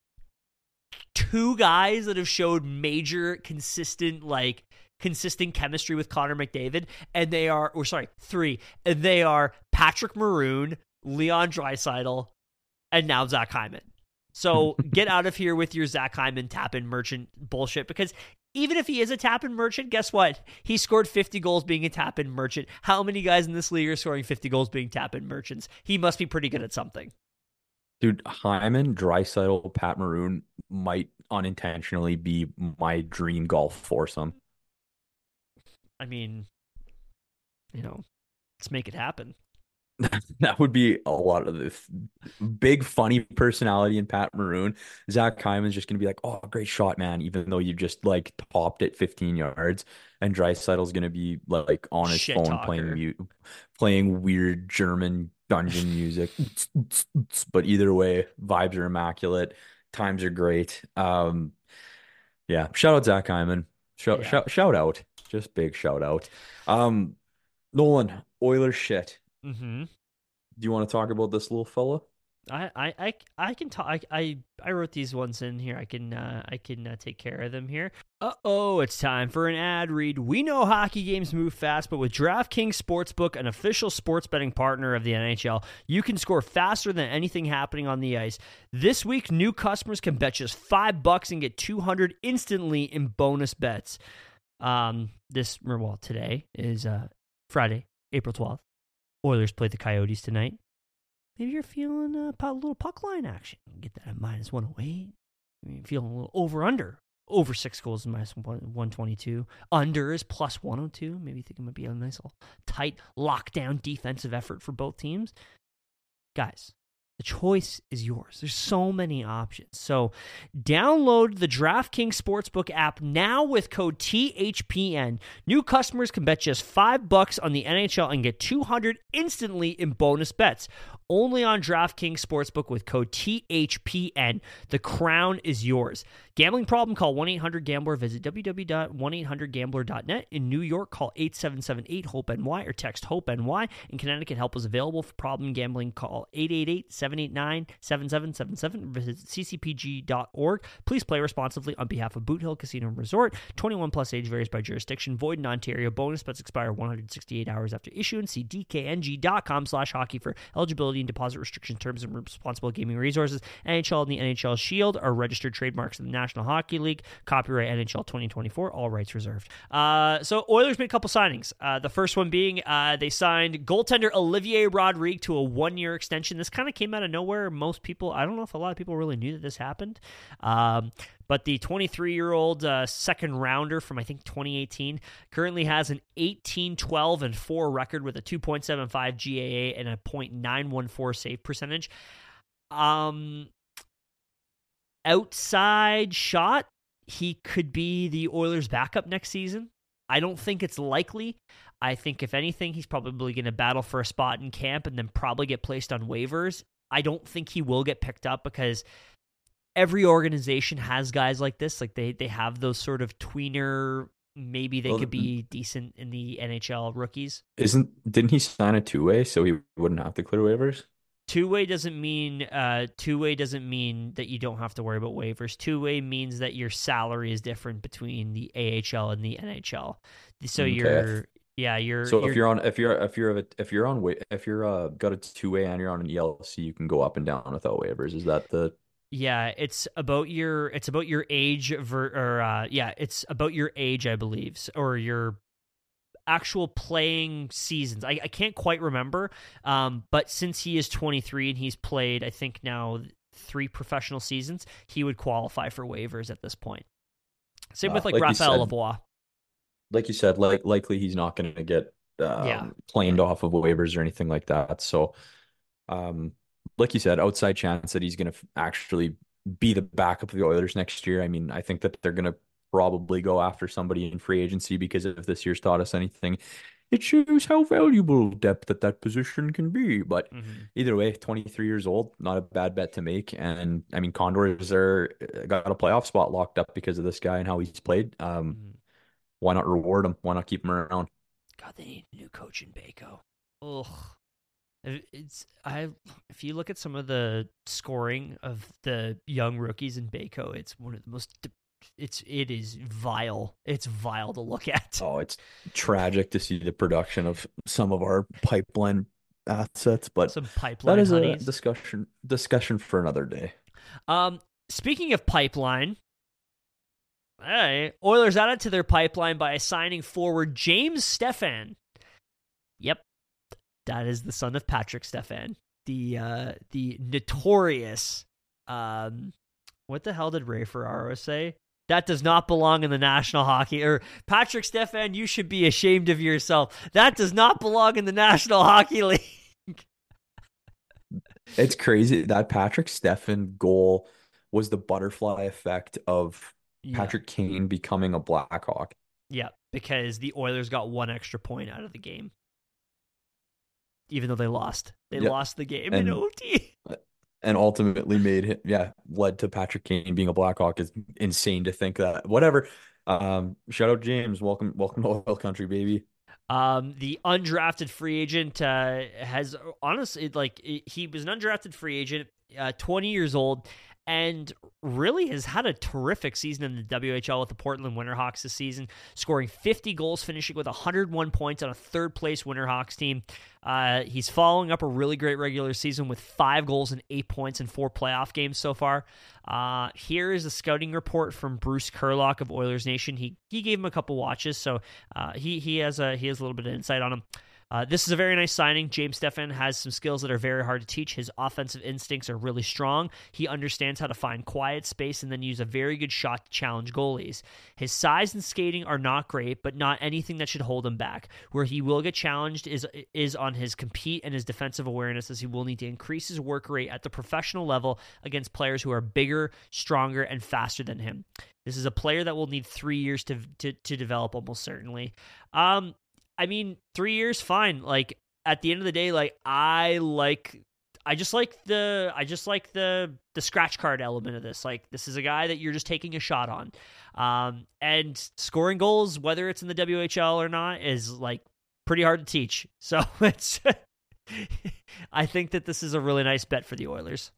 two guys that have showed major consistent like consistent chemistry with Connor McDavid, and they are or sorry three and they are Patrick Maroon, Leon Draisaitl, and now Zach Hyman. So get out of here with your Zach Hyman tap-in merchant bullshit, because even if he is a tap-in merchant, guess what? He scored fifty goals being a tap-in merchant. How many guys in this league are scoring fifty goals being tap-in merchants? He must be pretty good at something. Dude, Hyman, Draisaitl, Pat Maroon might unintentionally be my dream golf foursome. I mean, you know, let's make it happen. That would be a lot of this big funny personality in Pat Maroon. Zach Hyman's just gonna be like, "Oh, great shot, man!" Even though you just like topped it fifteen yards, and Draisaitl's gonna be like on his Shit phone talker. playing mute, playing weird German dungeon music. But either way, vibes are immaculate. Times are great. Um, yeah, shout out Zach Hyman. Shout Yeah. shout shout out. Just big shout out. Um, Nolan, Oilers shit. Mm-hmm. Do you want to talk about this little fella? I, I, I, I can talk. I, I, I wrote these ones in here. I can, uh, I can uh, take care of them here. Uh oh, it's time for an ad read. We know hockey games move fast, but with DraftKings Sportsbook, an official sports betting partner of the N H L, you can score faster than anything happening on the ice. This week, new customers can bet just five bucks and get two hundred instantly in bonus bets. Um, this well today is uh Friday, April twelfth. Oilers play the Coyotes tonight. Maybe you're feeling a little puck line action. Get that at minus one oh eight. Maybe you're feeling a little over under. Over six goals is minus one twenty-two. Under is plus one oh two. Maybe you think it might be a nice little tight lockdown defensive effort for both teams. Guys, the choice is yours. There's so many options. So download the DraftKings Sportsbook app now with code T H P N. New customers can bet just five bucks on the N H L and get two hundred instantly in bonus bets. Only on DraftKings Sportsbook with code T H P N. The crown is yours. Gambling problem? Call one eight hundred gambler. Visit w w w dot one eight hundred gambler dot net. In New York, call eight seven seven eight hope N Y or text HOPE-NY. In Connecticut, help is available for problem gambling. Call eight eight eight seven eight nine seven seven seven seven. Visit c c p g dot org. Please play responsibly on behalf of Boot Hill Casino and Resort. twenty-one plus age varies by jurisdiction. Void in Ontario. Bonus bets expire one hundred sixty-eight hours after issuance. See d k n g dot com slash hockey for eligibility and deposit restriction terms and responsible gaming resources. N H L and the N H L Shield are registered trademarks of the National Hockey League. Copyright N H L twenty twenty-four. All rights reserved. Uh, so Oilers made a couple signings. Uh, the first one being uh, they signed goaltender Olivier Rodrigue to a one-year extension. This kind of came out of nowhere. Most people, I don't know if a lot of people really knew that this happened. Um, But the twenty-three-year-old uh, second rounder from, I think, twenty eighteen currently has an eighteen twelve and four record with a two point seven five G A A and a point nine one four save percentage. Um, outside shot, he could be the Oilers' backup next season. I don't think it's likely. I think, if anything, he's probably going to battle for a spot in camp and then probably get placed on waivers. I don't think he will get picked up because every organization has guys like this. Like they, they have those sort of tweener, maybe they well, could be decent in the N H L rookies. Isn't, didn't he sign a two-way so he wouldn't have to clear waivers? Two-way doesn't mean, uh, two-way doesn't mean that you don't have to worry about waivers. Two-way means that your salary is different between the A H L and the N H L. So okay. you're, yeah, you're. So you're, if you're on, if you're, if you're, if you're on, if you're uh, got a two-way and you're on an E L C, you can go up and down without waivers. Is that the? Yeah, it's about your it's about your age ver, or uh, yeah, it's about your age, I believe, or your actual playing seasons. I, I can't quite remember, um, but since he is twenty-three and he's played, I think now three professional seasons, he would qualify for waivers at this point. Same uh, with like, like Raphael Lavoie. Like you said, like likely he's not going to get um, yeah. claimed off of waivers or anything like that. So, um. like you said, outside chance that he's going to actually be the backup of the Oilers next year. I mean, I think that they're going to probably go after somebody in free agency because if this year's taught us anything, it shows how valuable depth at that position can be. But mm-hmm. either way, twenty-three years old, not a bad bet to make. And I mean, Condors are got a playoff spot locked up because of this guy and how he's played. Um, mm-hmm. Why not reward him? Why not keep him around? God, they need a new coach in Baco. Ugh. It's I. If you look at some of the scoring of the young rookies in Baco, it's one of the most. It's it is vile. It's vile to look at. Oh, it's tragic to see the production of some of our pipeline assets, but some pipeline that is honeys. a discussion discussion for another day. Um, speaking of pipeline, hey, Oilers added to their pipeline by signing forward James Stefan. Yep. That is the son of Patrick Stefan, the uh, the notorious. Um, what the hell did Ray Ferraro say? That does not belong in the National Hockey. Or Patrick Stefan, you should be ashamed of yourself. That does not belong in the National Hockey League. It's crazy that Patrick Stefan goal was the butterfly effect of yeah. Patrick Kane becoming a Blackhawk. Yeah, because the Oilers got one extra point out of the game. Even though they lost. They yep. lost the game and, in O T. And ultimately made him, yeah, led to Patrick Kane being a Blackhawk. Is insane to think that. Whatever. Um, shout out James. Welcome, welcome to Oil Country, baby. Um, the undrafted free agent uh, has honestly, like, he was an undrafted free agent, uh, twenty years old, and really has had a terrific season in the W H L with the Portland Winterhawks this season, scoring fifty goals, finishing with one hundred one points on a third-place Winterhawks team. Uh, he's following up a really great regular season with five goals and eight points in four playoff games so far. Uh, here is a scouting report from Bruce Kurlock of Oilers Nation. He he gave him a couple watches, so uh, he he has a he has a little bit of insight on him. Uh, this is a very nice signing. James Steffen has some skills that are very hard to teach. His offensive instincts are really strong. He understands how to find quiet space and then use a very good shot to challenge goalies. His size and skating are not great, but not anything that should hold him back. Where he will get challenged is is on his compete and his defensive awareness, as he will need to increase his work rate at the professional level against players who are bigger, stronger, and faster than him. This is a player that will need three years to to, to develop, almost certainly. Um, I mean, three years, fine. Like, at the end of the day, like, I like, I just like the, I just like the, the scratch card element of this. Like, this is a guy that you're just taking a shot on. Um, and scoring goals, whether it's in the W H L or not, is, like, pretty hard to teach. So, it's, I think that this is a really nice bet for the Oilers.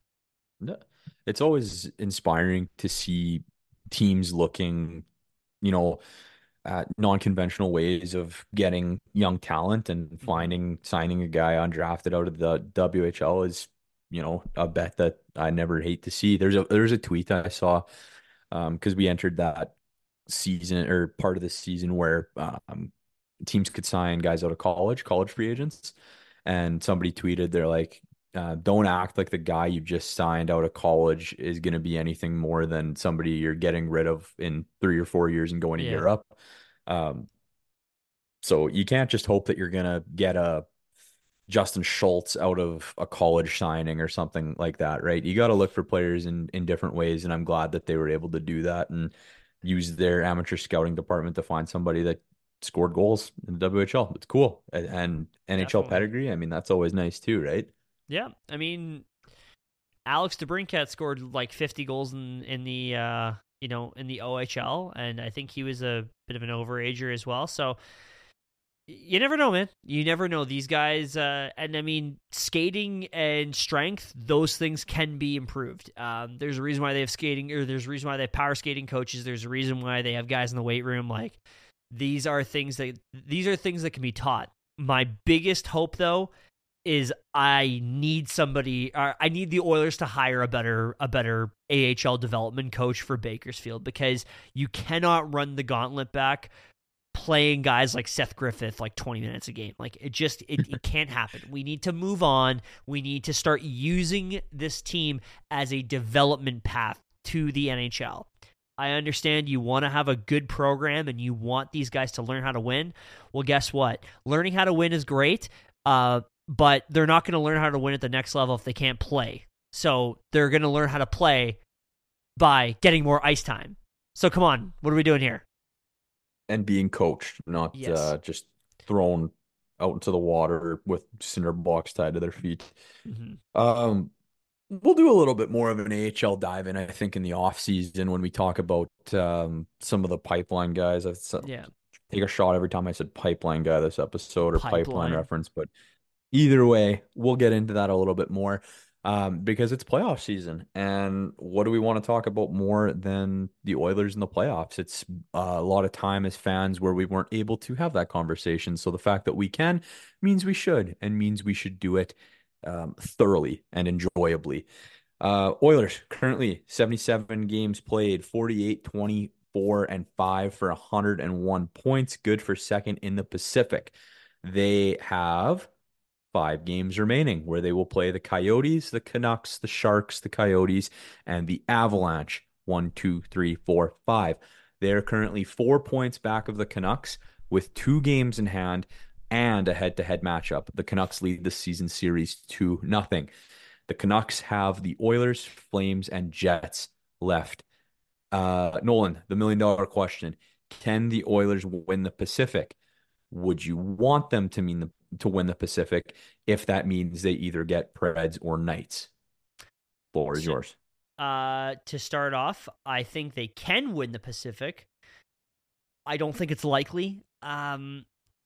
It's always inspiring to see teams looking, you know, at non-conventional ways of getting young talent, and finding signing a guy undrafted out of the W H L is, you know, a bet that I never hate to see. There's a there's a tweet I saw um because we entered that season, or part of the season, where um teams could sign guys out of college, college free agents, and somebody tweeted, they're like, uh, don't act like the guy you just signed out of college is going to be anything more than somebody you're getting rid of in three or four years and going to Yeah. Europe. Um, so you can't just hope that you're going to get a Justin Schultz out of a college signing or something like that, right? You got to look for players in, in different ways. And I'm glad that they were able to do that and use their amateur scouting department to find somebody that scored goals in the W H L. It's cool. And, and N H L Definitely. pedigree, I mean, that's always nice too, right? Yeah, I mean, Alex DeBrincat scored like fifty goals in in the uh, you know in the O H L, and I think he was a bit of an overager as well. So you never know, man. You never know. These guys, uh, and I mean, skating and strength; those things can be improved. Um, there's a reason why they have skating, or there's a reason why they have power skating coaches. There's a reason why they have guys in the weight room. Like, these are things that these are things that can be taught. My biggest hope, though, is I need somebody, or I need the Oilers to hire a better a better A H L development coach for Bakersfield, because you cannot run the gauntlet back playing guys like Seth Griffith like twenty minutes a game. Like, it just it, it can't happen. We need to move on. We need to start using this team as a development path to the N H L. I understand you want to have a good program and you want these guys to learn how to win. Well, guess what? Learning how to win is great. Uh, but they're not going to learn how to win at the next level if they can't play. So they're going to learn how to play by getting more ice time. So come on, what are we doing here? And being coached, not Yes. uh, just thrown out into the water with cinder blocks tied to their feet. Mm-hmm. Um, we'll do a little bit more of an A H L dive in, I think, in the off season when we talk about um, some of the pipeline guys. I Yeah. take a shot every time I said pipeline guy this episode, or pipeline, Pipeline. reference, but either way, we'll get into that a little bit more um, because it's playoff season. And what do we want to talk about more than the Oilers in the playoffs? It's uh, a lot of time as fans where we weren't able to have that conversation. So the fact that we can means we should, and means we should do it um, thoroughly and enjoyably. Uh, Oilers currently seventy-seven games played, forty-eight, twenty-four, and five for one hundred one points. Good for second in the Pacific. They have five games remaining where they will play the Coyotes, the Canucks, the Sharks, the Coyotes, and the Avalanche. One, two, three, four, five. They're currently four points back of the Canucks with two games in hand and a head-to-head matchup. The Canucks lead the season series two nothing. The Canucks have the Oilers, Flames, and Jets left. Uh, Nolan, the million-dollar question: can the Oilers win the Pacific? Would you want them to mean the to win the Pacific if that means they either get Preds or Knights? Floor is So, yours. Uh, to start off, I think they can win the Pacific. I don't think it's likely. Um,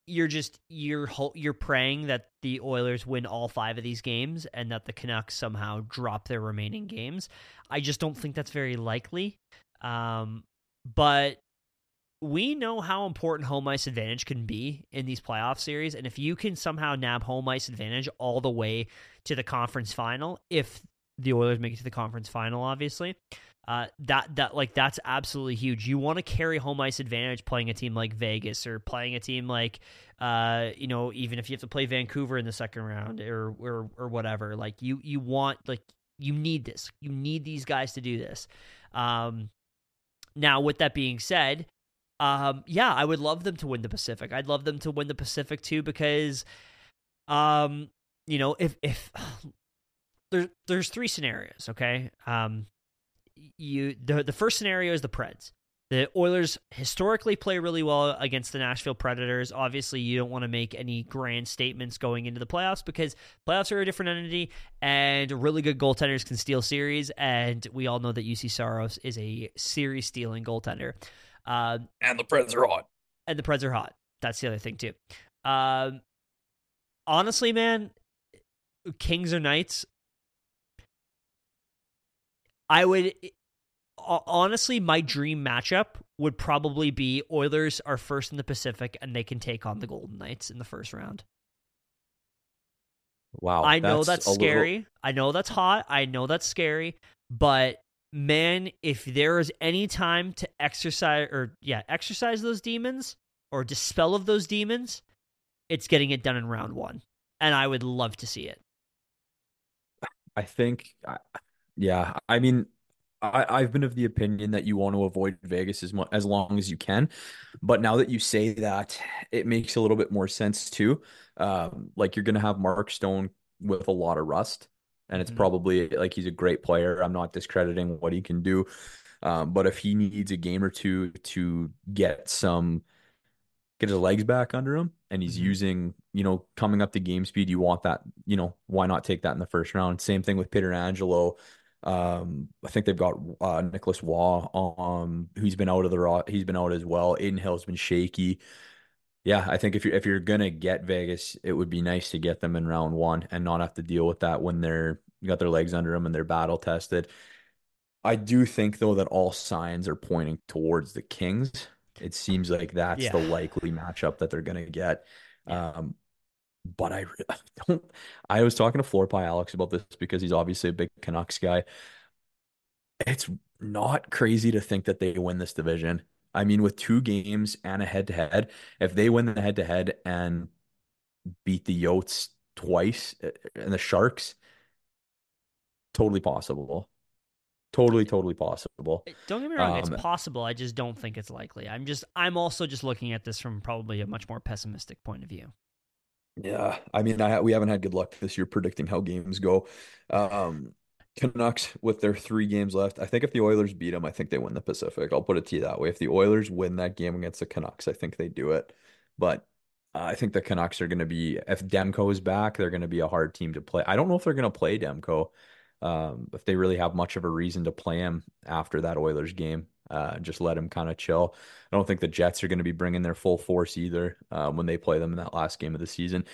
you're just you're ho- you're praying that the Oilers win all five of these games and that the Canucks somehow drop their remaining games. I just don't think that's very likely. Um, but we know how important home ice advantage can be in these playoff series, and if you can somehow nab home ice advantage all the way to the conference final, if the Oilers make it to the conference final, obviously, uh, that that like that's absolutely huge. You want to carry home ice advantage playing a team like Vegas or playing a team like, uh, you know, even if you have to play Vancouver in the second round or or or whatever. Like you you want like you need this. You need these guys to do this. Um, now, with that being said. Um, yeah, I would love them to win the Pacific. I'd love them to win the Pacific too because, um, you know, if if there's there's three scenarios, okay. Um, you the the first scenario is the Preds. The Oilers historically play really well against the Nashville Predators. Obviously, you don't want to make any grand statements going into the playoffs because playoffs are a different entity, and really good goaltenders can steal series. And we all know that U C Saros is a series stealing goaltender. Uh, and the Preds are hot. And the Preds are hot. That's the other thing, too. Um, honestly, man, Kings or Knights, I would... Honestly, my dream matchup would probably be Oilers are first in the Pacific, and they can take on the Golden Knights in the first round. Wow. I know that's, that's scary. Little... I know that's hot. I know that's scary. But... man, if there is any time to exercise or yeah, exercise those demons or dispel of those demons, it's getting it done in round one. And I would love to see it. I think, yeah, I mean, I, I've been of the opinion that you want to avoid Vegas as much as long as you can. But now that you say that, it makes a little bit more sense too. Um, like you're going to have Mark Stone with a lot of rust. And it's probably like he's a great player. I'm not discrediting what he can do. Um, but if he needs a game or two to get some, get his legs back under him and he's mm-hmm. using, you know, coming up to game speed, you want that, you know, why not take that in the first round? Same thing with Pietrangelo. Um, I think they've got uh, Nicholas Waugh, um, who's been out of the raw. He's been out as well. Aiden Hill's been shaky. Yeah, I think if you're if you're gonna get Vegas, it would be nice to get them in round one and not have to deal with that when they're got their legs under them and they're battle tested. I do think though that all signs are pointing towards the Kings. It seems like that's yeah. the likely matchup that they're gonna get. Yeah. Um, but I don't. I was talking to Floor Pie Alex about this because he's obviously a big Canucks guy. It's not crazy to think that they win this division. I mean, with two games and a head-to-head, if they win the head-to-head and beat the Yotes twice and the Sharks, totally possible. Totally, totally possible. Don't get me wrong, um, it's possible. I just don't think it's likely. I'm just, I'm also just looking at this from probably a much more pessimistic point of view. Yeah, I mean, I we haven't had good luck this year predicting how games go. Um, Canucks with their three games left. I think if the Oilers beat them, I think they win the Pacific. I'll put it to you that way. If the Oilers win that game against the Canucks, I think they do it. But uh, I think the Canucks are going to be, if Demko is back, they're going to be a hard team to play. I don't know if they're going to play Demko, um, if they really have much of a reason to play him after that Oilers game. Uh, just let him kind of chill. I don't think the Jets are going to be bringing their full force either uh, when they play them in that last game of the season.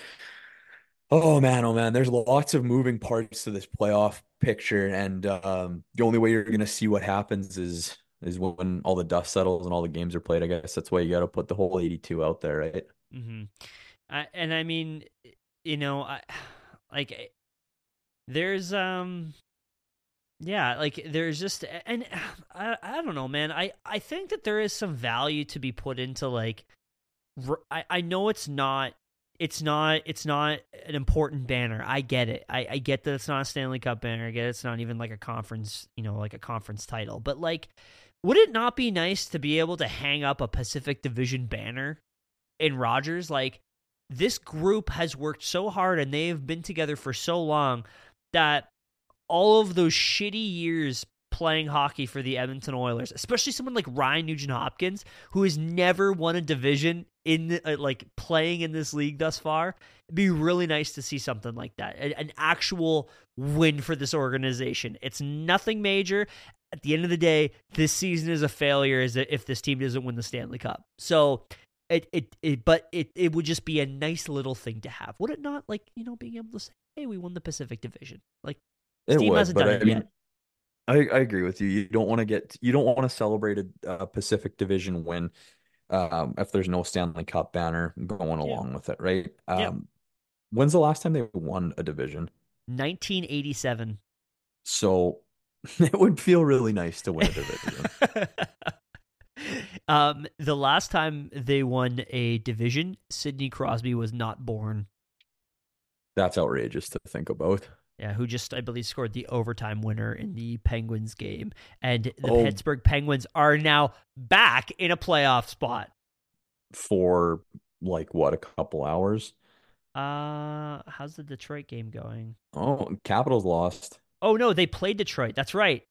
Oh man, oh man, there's lots of moving parts to this playoff picture, and um, the only way you're gonna see what happens is is when all the dust settles and all the games are played. I guess that's why you got to put the whole eighty-two out there, right? Mm-hmm. I, and I mean, you know, I like there's um, yeah, like there's just and I I don't know, man. I I think that there is some value to be put into like I I know it's not. It's not it's not an important banner. I get it. I, I get that it's not a Stanley Cup banner. I get it's not even like a conference, you know, like a conference title. But like, would it not be nice to be able to hang up a Pacific Division banner in Rogers? Like, this group has worked so hard and they've been together for so long that all of those shitty years playing hockey for the Edmonton Oilers, especially someone like Ryan Nugent-Hopkins, who has never won a division in the, uh, like playing in this league thus far. It'd be really nice to see something like that, a, an actual win for this organization. It's nothing major. At the end of the day, this season is a failure as if this team doesn't win the Stanley Cup. So it, it, it but it, it would just be a nice little thing to have, would it not? Like, you know, being able to say, hey, we won the Pacific Division. Like, his It team would, hasn't but done I it mean, yet. I, I agree with you. You don't want to get you don't want to celebrate a, a Pacific Division win um, if there's no Stanley Cup banner going Yeah. along with it, right? Yep. Um, when's the last time they won a division? nineteen eighty-seven. So it would feel really nice to win a division. um, the last time they won a division, Sidney Crosby was not born. That's outrageous to think about. Yeah, who just, I believe, scored the overtime winner in the Penguins game. And the Oh, Pittsburgh Penguins are now back in a playoff spot. for like what, a couple hours? Uh, how's the Detroit game going? Oh, Capitals lost. Oh, no, they played Detroit. That's right.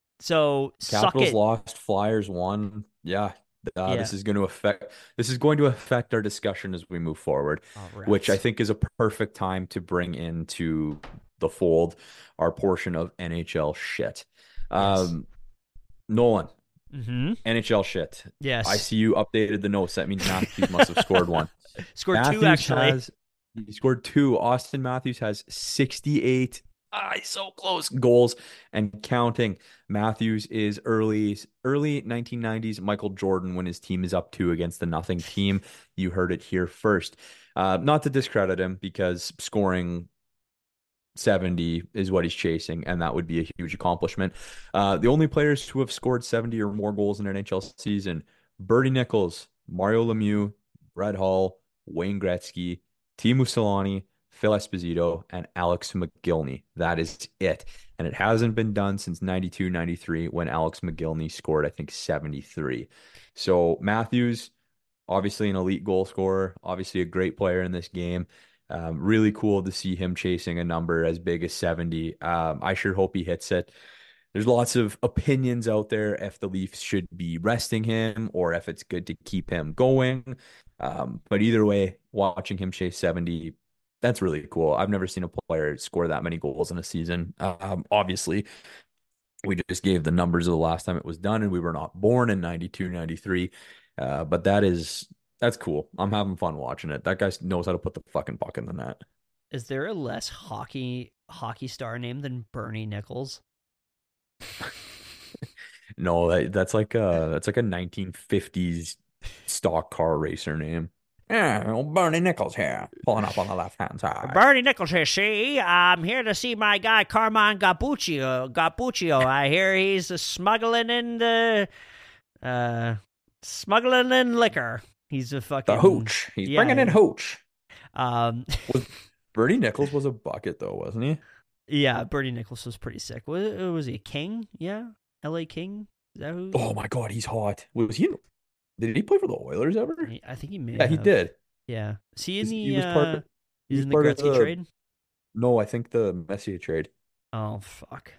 So suck Capitals it. lost. Flyers won. Yeah. Uh, Yeah. this is going to affect this is going to affect our discussion as we move forward, Oh, which I refs. think is a perfect time to bring into the fold our portion of N H L shit. Yes. Um, Nolan, Mm-hmm. N H L shit. I Yes. see you updated the notes. That means Matthews must have scored one. Scored two, Matthews actually. has he scored two. Austin Matthews has sixty-eight. Ah, he's so close. Goals and counting. Matthews is early early nineteen nineties Michael Jordan when his team is up two against the nothing team. You heard it here first. Uh, not to discredit him because scoring seventy is what he's chasing, and that would be a huge accomplishment. Uh, the only players who have scored seventy or more goals in an N H L season: Bertie Nichols, Mario Lemieux, Brett Hull, Wayne Gretzky, Teemu Selanne, Phil Esposito, and Alex McGillney. That is it. And it hasn't been done since ninety-two ninety-three when Alex McGillney scored, I think, seventy-three. So Matthews, obviously an elite goal scorer, obviously a great player in this game. Um, really cool to see him chasing a number as big as seventy. Um, I sure hope he hits it. There's lots of opinions out there if the Leafs should be resting him or if it's good to keep him going. Um, but either way, watching him chase seventy, that's really cool. I've never seen a player score that many goals in a season. Um, obviously, we just gave the numbers of the last time it was done, and we were not born in ninety-two, ninety-three. Uh, but that is that's cool. I'm having fun watching it. That guy knows how to put the fucking puck in the net. Is there a less hockey hockey star name than Bernie Nichols? No, that, that's like a that's like a nineteen fifties stock car racer name. Yeah, old Bernie Nichols here, pulling up on the left hand side. Bernie Nichols here, see? I'm here to see my guy Carmine Gabuccio. Gabuccio, I hear he's uh, smuggling in the uh smuggling in liquor. He's a fucking The hooch. He's yeah. bringing in hooch. Um, Was Bernie Nichols was a bucket though, wasn't he? yeah, Bernie Nichols was pretty sick. Was was he a King? Yeah, L A King. Is that who? Oh my God, he's hot. Was he? Did he play for the Oilers ever? I think he may Yeah, he have. did. Yeah. Is he in He the was part uh of. He he's was in the part of Gretzky the. trade? No, I think the Messier trade. Oh fuck.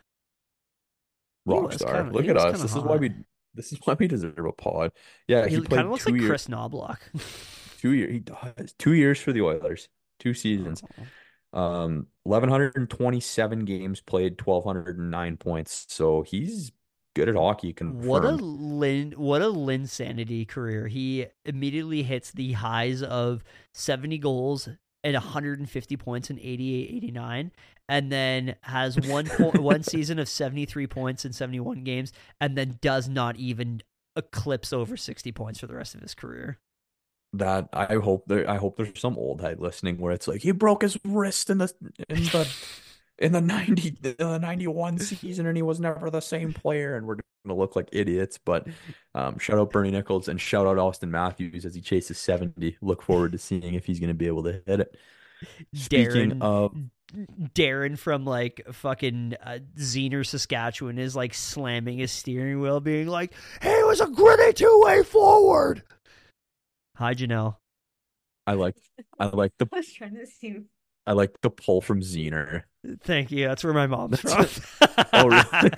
He Rock was star. kind of Look he at was us. kind of This is why hot. we. This is why we deserve a pod. Yeah, He he kind of played looks two like years. Chris Knobloch. Two years. He does two years for the Oilers. Two seasons. Oh. Um, eleven twenty-seven games played, twelve oh nine points. So he's good at hockey, What a confirmed. Lin what a Linsanity career. He immediately hits the highs of seventy goals and one hundred fifty points in eighty-eight eighty-nine, and then has one po- one season of seventy-three points in seventy-one games, and then does not even eclipse over sixty points for the rest of his career. That I hope there. I hope there's some old head listening where it's like he broke his wrist in the in the in the ninety the ninety-one season and he was never the same player and we're gonna look like idiots. But um, shout out Bernie Nichols and shout out Austin Matthews as he chases seventy. Look forward to seeing if he's gonna be able to hit it. Speaking Darren of, Darren from like fucking uh, Zener, Saskatchewan is like slamming his steering wheel, being like, "He was a gritty two way forward." Hi, Janelle. I like I like the I was trying to see. I like the pull from Zener. Thank you. That's where my mom's That's- from. Oh really?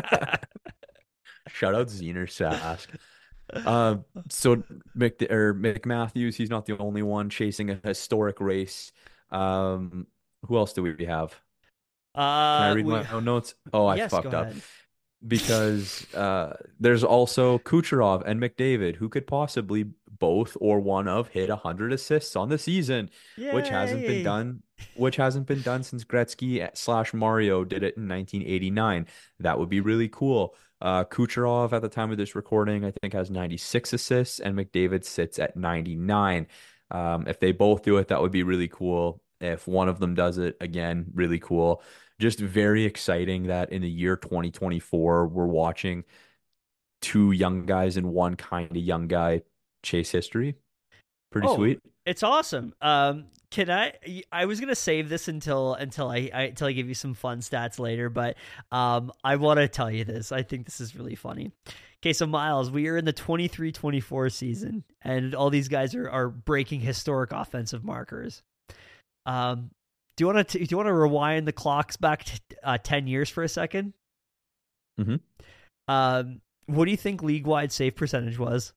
Shout out Zener Sask. Uh, so Mick or Mick Matthews, he's not the only one chasing a historic race. Um, who else do we have? Can I Uh, read we, my own notes? Oh, I yes, go fucked up. ahead. because uh, there's also Kucherov and McDavid who could possibly both or one of hit one hundred assists on the season, which hasn't been Yay. done, which hasn't been done since Gretzky slash Mario did it in nineteen eighty-nine. That would be really cool. Uh, Kucherov at the time of this recording, I think, has ninety-six assists, and McDavid sits at ninety-nine. Um, if they both do it, that would be really cool. If one of them does it, again, really cool. Just very exciting that in the year twenty twenty-four, we're watching two young guys and one kind of young guy chase history. Pretty Oh, sweet. it's awesome. Um, can I? I was gonna save this until until I, I until I give you some fun stats later, but um, I want to tell you this. I think this is really funny. Okay, so Miles, we are in the twenty-three twenty-four season, and all these guys are are breaking historic offensive markers. Um, do you want to do you want to rewind the clocks back to uh, ten years for a second? hmm Um, what do you think league wide save percentage was?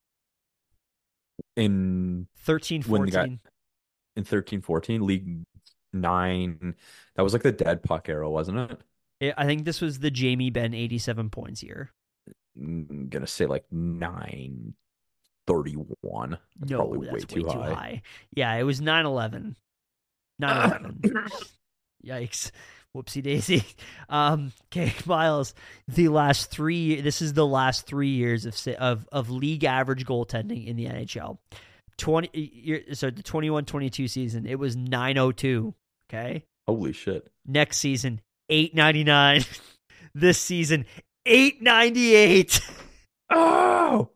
In Thirteen, when the guy fourteen. in thirteen fourteen, League Nine, that was like the dead puck era, wasn't it? It, I think this was the Jamie Benn eighty-seven points year. I'm gonna say like nine thirty-one. That's probably No, way that's way too too high. high. Yeah, it was nine eleven. nine eleven. Yikes. Whoopsie daisy. Um, okay, Miles. The last three. This is the last three years of of of league average goaltending in the N H L. Twenty. So the twenty-one twenty-two season, it was nine oh two. Okay. Holy shit. Next season, eight ninety-nine. This season, eight ninety-eight. Oh,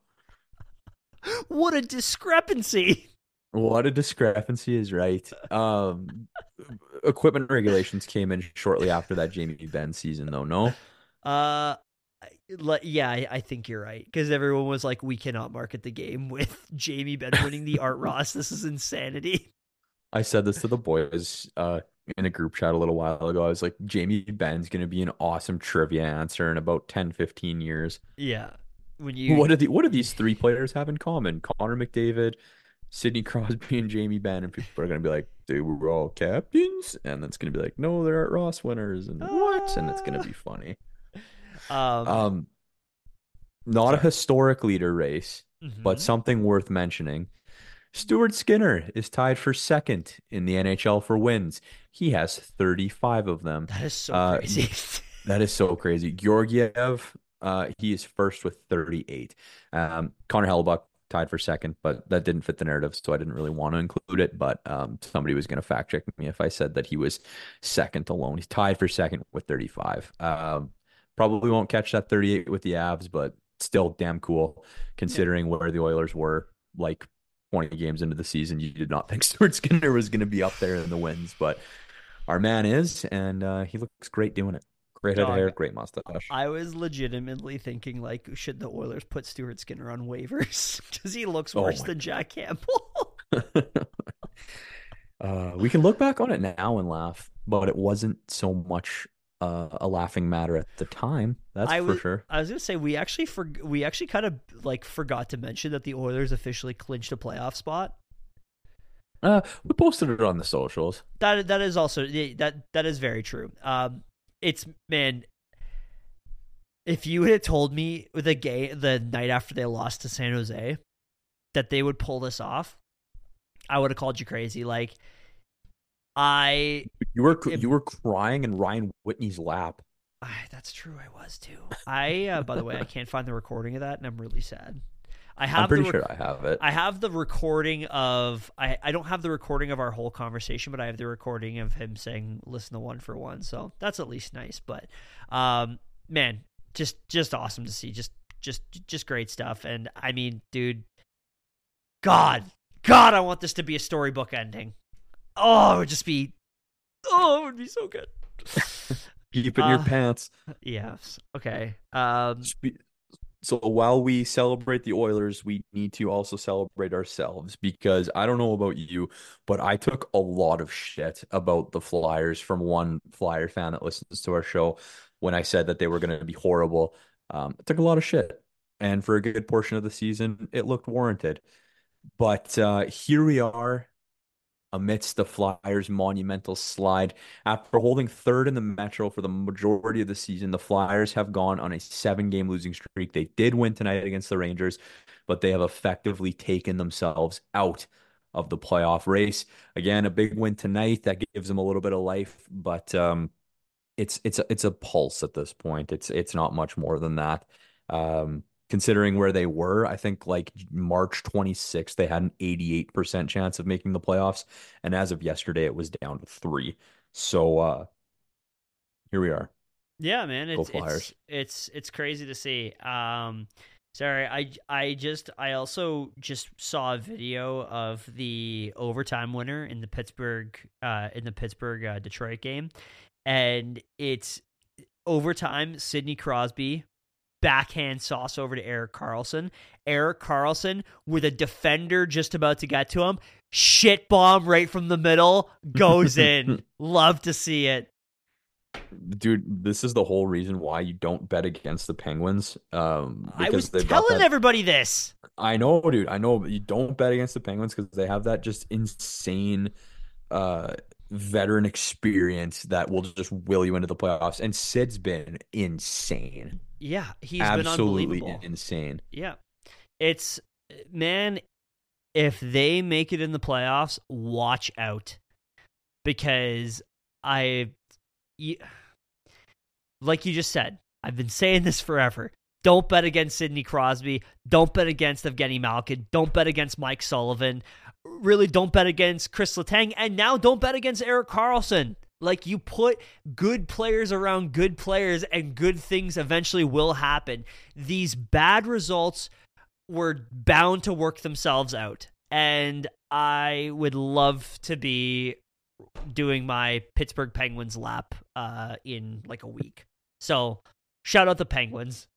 What a discrepancy. what a discrepancy is right. Um, equipment regulations came in shortly after that Jamie Benn season, though. No, Uh, yeah, I, I think you're right because everyone was like, "We cannot market the game with Jamie Benn winning the Art Ross. This is insanity." I said this to the boys uh, in a group chat a little while ago. I was like, Jamie Benn's going to be an awesome trivia answer in about ten, fifteen years. Yeah, when you What do the what do these three players have in common? Connor McDavid, Sidney Crosby, and Jamie Benn, and people are going to be like, they were all captains, and that's going to be like, no, they're Art Ross winners, and what? And it's going uh, to be funny. um, Um, not a sorry. historic leader race, but Hmm. something worth mentioning. Stuart Skinner is tied for second in the N H L for wins. He has thirty-five of them. That is so Uh, crazy. that is so crazy. Georgiev, uh, he is first with thirty-eight. Um, Connor Hellebuck tied for second, but that didn't fit the narrative, so I didn't really want to include it. But um, somebody was going to fact check me if I said that he was second alone. He's tied for second with thirty-five. Um, probably won't catch that thirty-eight with the Avs, but still damn cool Yeah, considering where the Oilers were like twenty games into the season. You did not think Stuart Skinner was going to be up there in the wins, but our man is, and uh, he looks great doing it. Great head of dog. hair, great mustache. I was legitimately thinking like, should the Oilers put Stuart Skinner on waivers because he looks Oh worse my than Jack Campbell. uh, we can look back on it now and laugh, but it wasn't so much uh, a laughing matter at the time. That's I for was sure. I was gonna say we actually for we actually kind of like forgot to mention that the Oilers officially clinched a playoff spot. Uh, we posted it on the socials. That that is also that that is very true. Um, it's man, if you had told me the game the night after they lost to San Jose that they would pull this off, I would have called you crazy. Like I, You were it, you were crying in Ryan Whitney's lap. I that's true. I was too. I uh, by the way, I can't find the recording of that, and I'm really sad. I I'm have the pretty rec- sure I have it. I have the recording of I, I don't have the recording of our whole conversation, but I have the recording of him saying listen to one for one. So that's at least nice. But um man, just just awesome to see. Just just just great stuff. And I mean, dude, God, God, I want this to be a storybook ending. Oh, it would just be oh, it would be so good. Keep it in your Uh pants. yes. Okay. Um Spe- So while we celebrate the Oilers, we need to also celebrate ourselves because I don't know about you, but I took a lot of shit about the Flyers from one Flyer fan that listens to our show when I said that they were going to be horrible. Um, I took a lot of shit. And for a good portion of the season, it looked warranted. But uh, here we are. amidst the Flyers' monumental slide. After holding third in the Metro for the majority of the season, the Flyers have gone on a seven-game losing streak. They did win tonight against the Rangers, but they have effectively taken themselves out of the playoff race. Again, a big win tonight that gives them a little bit of life, but um, it's it's a, it's a pulse at this point. It's it's not much more than that. Um, considering where they were, I think like March twenty-sixth, they had an eighty-eight percent chance of making the playoffs. And as of yesterday, it was down to three. So uh, here we are. Yeah, man, Go it's it's Flyers. it's it's crazy to see. Um, sorry, I I just I also just saw a video of the overtime winner in the Pittsburgh uh in the Pittsburgh uh, Detroit game, and it's overtime. Sidney Crosby backhand sauce over to Erik Karlsson. Erik Karlsson with a defender just about to get to him, shit bomb right from the middle, goes in. Love to see it. Dude, this is the whole reason why you don't bet against the Penguins. Um, I was because they've got telling that. everybody this. I know, dude. I know, but you don't bet against the Penguins because they have that just insane uh veteran experience that will just will you into the playoffs. And Sid's been insane. Yeah, he's been Absolutely unbelievable. insane. Yeah. It's, man, if they make it in the playoffs, watch out. Because I, like you just said, I've been saying this forever. Don't bet against Sidney Crosby. Don't bet against Evgeny Malkin. Don't bet against Mike Sullivan. Really, don't bet against Chris Letang. And now don't bet against Erik Karlsson. Like, you put good players around good players and good things eventually will happen. These bad results were bound to work themselves out. And I would love to be doing my Pittsburgh Penguins lap uh, in like a week. So shout out the Penguins.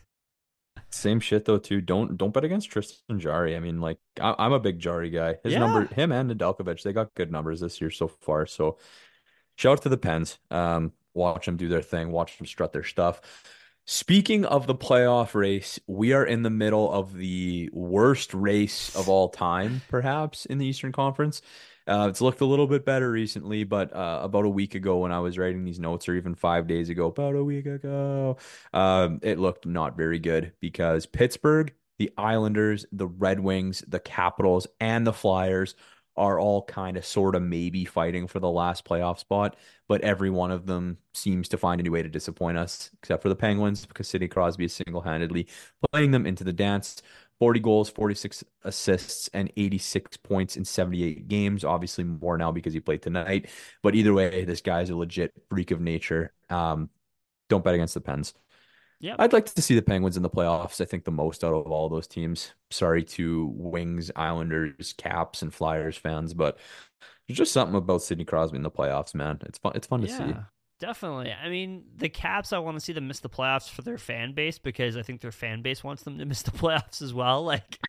Same shit though too. Don't don't bet against Tristan Jarry. I mean, like I, I'm a big Jarry guy. His Yeah. number, him and Nedeljkovic, they got good numbers this year so far. So shout out to the Pens. Um, watch them do their thing. Watch them strut their stuff. Speaking of the playoff race, we are in the middle of the worst race of all time, perhaps in the Eastern Conference. Uh, it's looked a little bit better recently, but uh, about a week ago when I was writing these notes, or even five days ago, about a week ago, um, it looked not very good because Pittsburgh, the Islanders, the Red Wings, the Capitals, and the Flyers are all kind of sort of maybe fighting for the last playoff spot, but every one of them seems to find a new way to disappoint us, except for the Penguins, because Sidney Crosby is single-handedly playing them into the dance. forty goals, forty-six assists, and eighty-six points in seventy-eight games. Obviously more now because he played tonight. But either way, this guy's a legit freak of nature. Um, don't bet against the Pens. Yeah. I'd like to see the Penguins in the playoffs. I think the most out of all those teams. Sorry to Wings, Islanders, Caps, and Flyers fans, but there's just something about Sidney Crosby in the playoffs, man. It's fun. It's fun to see. Yeah, definitely. I mean, the Caps, I want to see them miss the playoffs for their fan base because I think their fan base wants them to miss the playoffs as well. Like,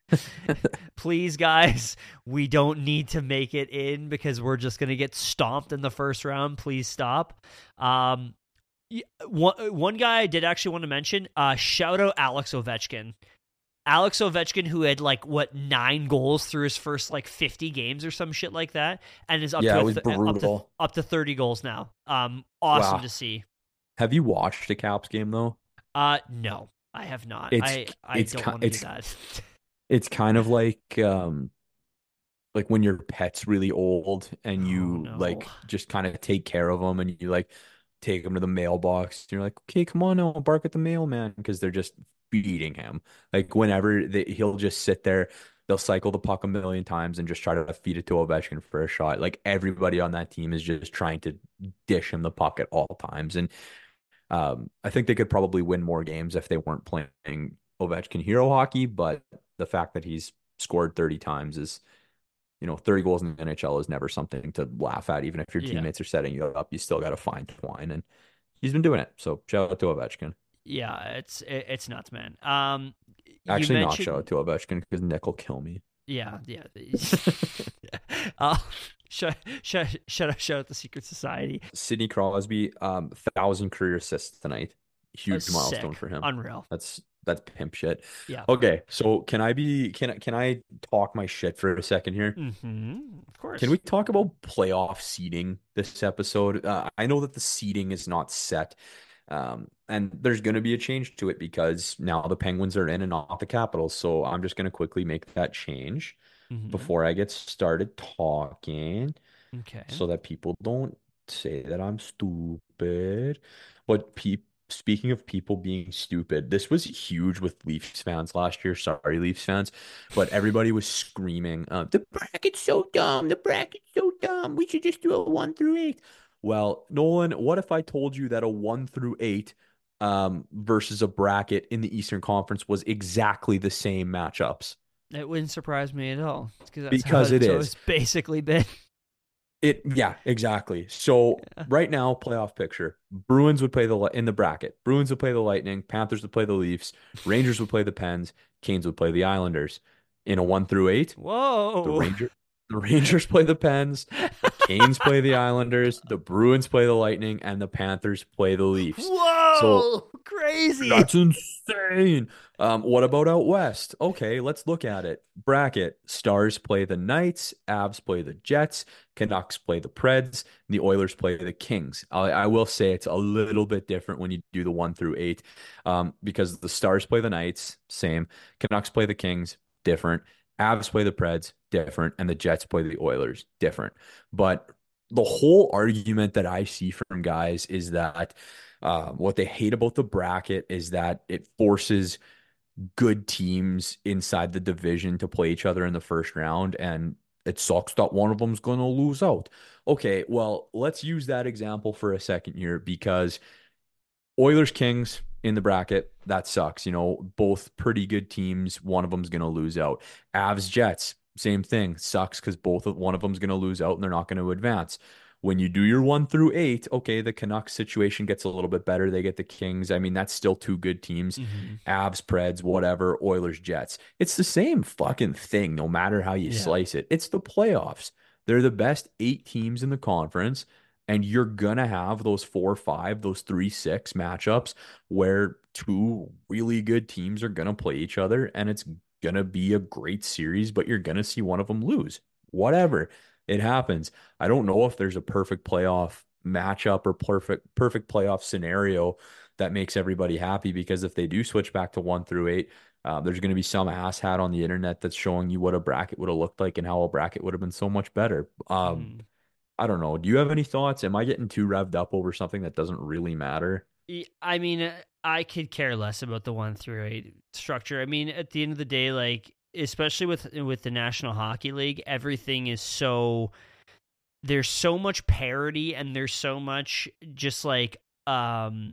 please, guys, we don't need to make it in because we're just going to get stomped in the first round. Please stop. Um, one, one guy I did actually want to mention, uh, shout out Alex Ovechkin. Alex Ovechkin, who had like what nine goals through his first like fifty games or some shit like that, and is up Yeah, to it was th- up to brutal. up to thirty goals now. Um, awesome Wow. to see. Have you watched a Caps game though? Uh, no, I have not. It's I I it's don't ki- want to do it's that. it's kind of like um like when your pet's really old and Oh you no. like just kind of take care of them and you like take them to the mailbox. You're like, okay, come on now, bark at the mailman because they're just feeding him. Like whenever they, he'll just sit there, they'll cycle the puck a million times and just try to feed it to Ovechkin for a shot. Like everybody on that team is just trying to dish him the puck at all times. And um, I think they could probably win more games if they weren't playing Ovechkin hero hockey. But the fact that he's scored thirty times is you know, thirty goals in the N H L is never something to laugh at. Even if your Yeah. teammates are setting you up, you still got to find twine. And he's been doing it. So shout out to Ovechkin. Yeah, it's it, it's nuts, man. Um, you Actually, not mentioned shout out to Ovechkin because Nick will kill me. yeah, yeah. uh, shout shout shout out shout out the Secret Society. Sidney Crosby, um, thousand career assists tonight. Uh, Huge milestone sick, for him. unreal. That's That's pimp shit. Yeah. Okay, so can I be can I can I talk my shit for a second here? Mm-hmm. Of Can we course. talk about playoff seeding this episode? Uh, I know that the seeding is not set, um, and there's going to be a change to it because now the Penguins are in and not the Capitals. So I'm just going to quickly make that change Mm-hmm. before I get started talking Okay. so that people don't say that I'm stupid. But pe speaking of people being stupid, this was huge with Leafs fans last year. Sorry, Leafs fans, but everybody was screaming, uh, "The bracket's so dumb! The bracket's so dumb! We should just do a one through eight." Well, Nolan, what if I told you that a one through eight um, versus a bracket in the Eastern Conference was exactly the same matchups? It wouldn't surprise me at all because that's how Because it it's is. always basically been. It, yeah, exactly. So Yeah. right now, playoff picture: Bruins would play the Li- in the bracket. Bruins would play the Lightning. Panthers would play the Leafs. Rangers would play the Pens. Canes would play the Islanders. In a one through eight, the Whoa. Ranger the Rangers play the Pens. The Canes play the Islanders. The Bruins play the Lightning, and the Panthers play the Leafs. So Whoa. Crazy. that's insane. Um, what about out west? Okay, let's look at it. Bracket: Stars play the Knights, Avs play the Jets, Canucks play the Preds, the Oilers play the Kings. I, I will say it's a little bit different when you do the one through eight, um, because the Stars play the Knights, same. Canucks play the Kings, different. Avs play the Preds, different, and the Jets play the Oilers, different. But the whole argument that I see from guys is that uh, what they hate about the bracket is that it forces good teams inside the division to play each other in the first round, and it sucks that one of them's going to lose out. Okay, well, let's use that example for a second here because Oilers Kings in the bracket, that sucks. You know, both pretty good teams. One of them's going to lose out. Avs Jets, same thing. Sucks because both of one of them's going to lose out and they're not going to advance. When you do your one through eight, okay, the Canucks situation gets a little bit better. They get the Kings. I mean, that's still two good teams. Mm-hmm. Avs, Preds, whatever, Oilers, Jets. It's the same fucking thing, no matter how you Yeah. slice it. It's the playoffs. They're the best eight teams in the conference. And you're gonna have those four, five, those three, six matchups where two really good teams are gonna play each other, and it's gonna be a great series, but you're gonna see one of them lose. Whatever. It happens. I don't know if there's a perfect playoff matchup or perfect perfect playoff scenario that makes everybody happy because if they do switch back to one through eight, uh, there's going to be some asshat on the internet that's showing you what a bracket would have looked like and how a bracket would have been so much better. Um, Mm-hmm. I don't know. Do you have any thoughts? Am I getting too revved up over something that doesn't really matter? I mean, uh, I could care less about the one through eight structure. I mean, at the end of the day, like especially with with the National Hockey League, everything is so there's so much parity and there's so much just like um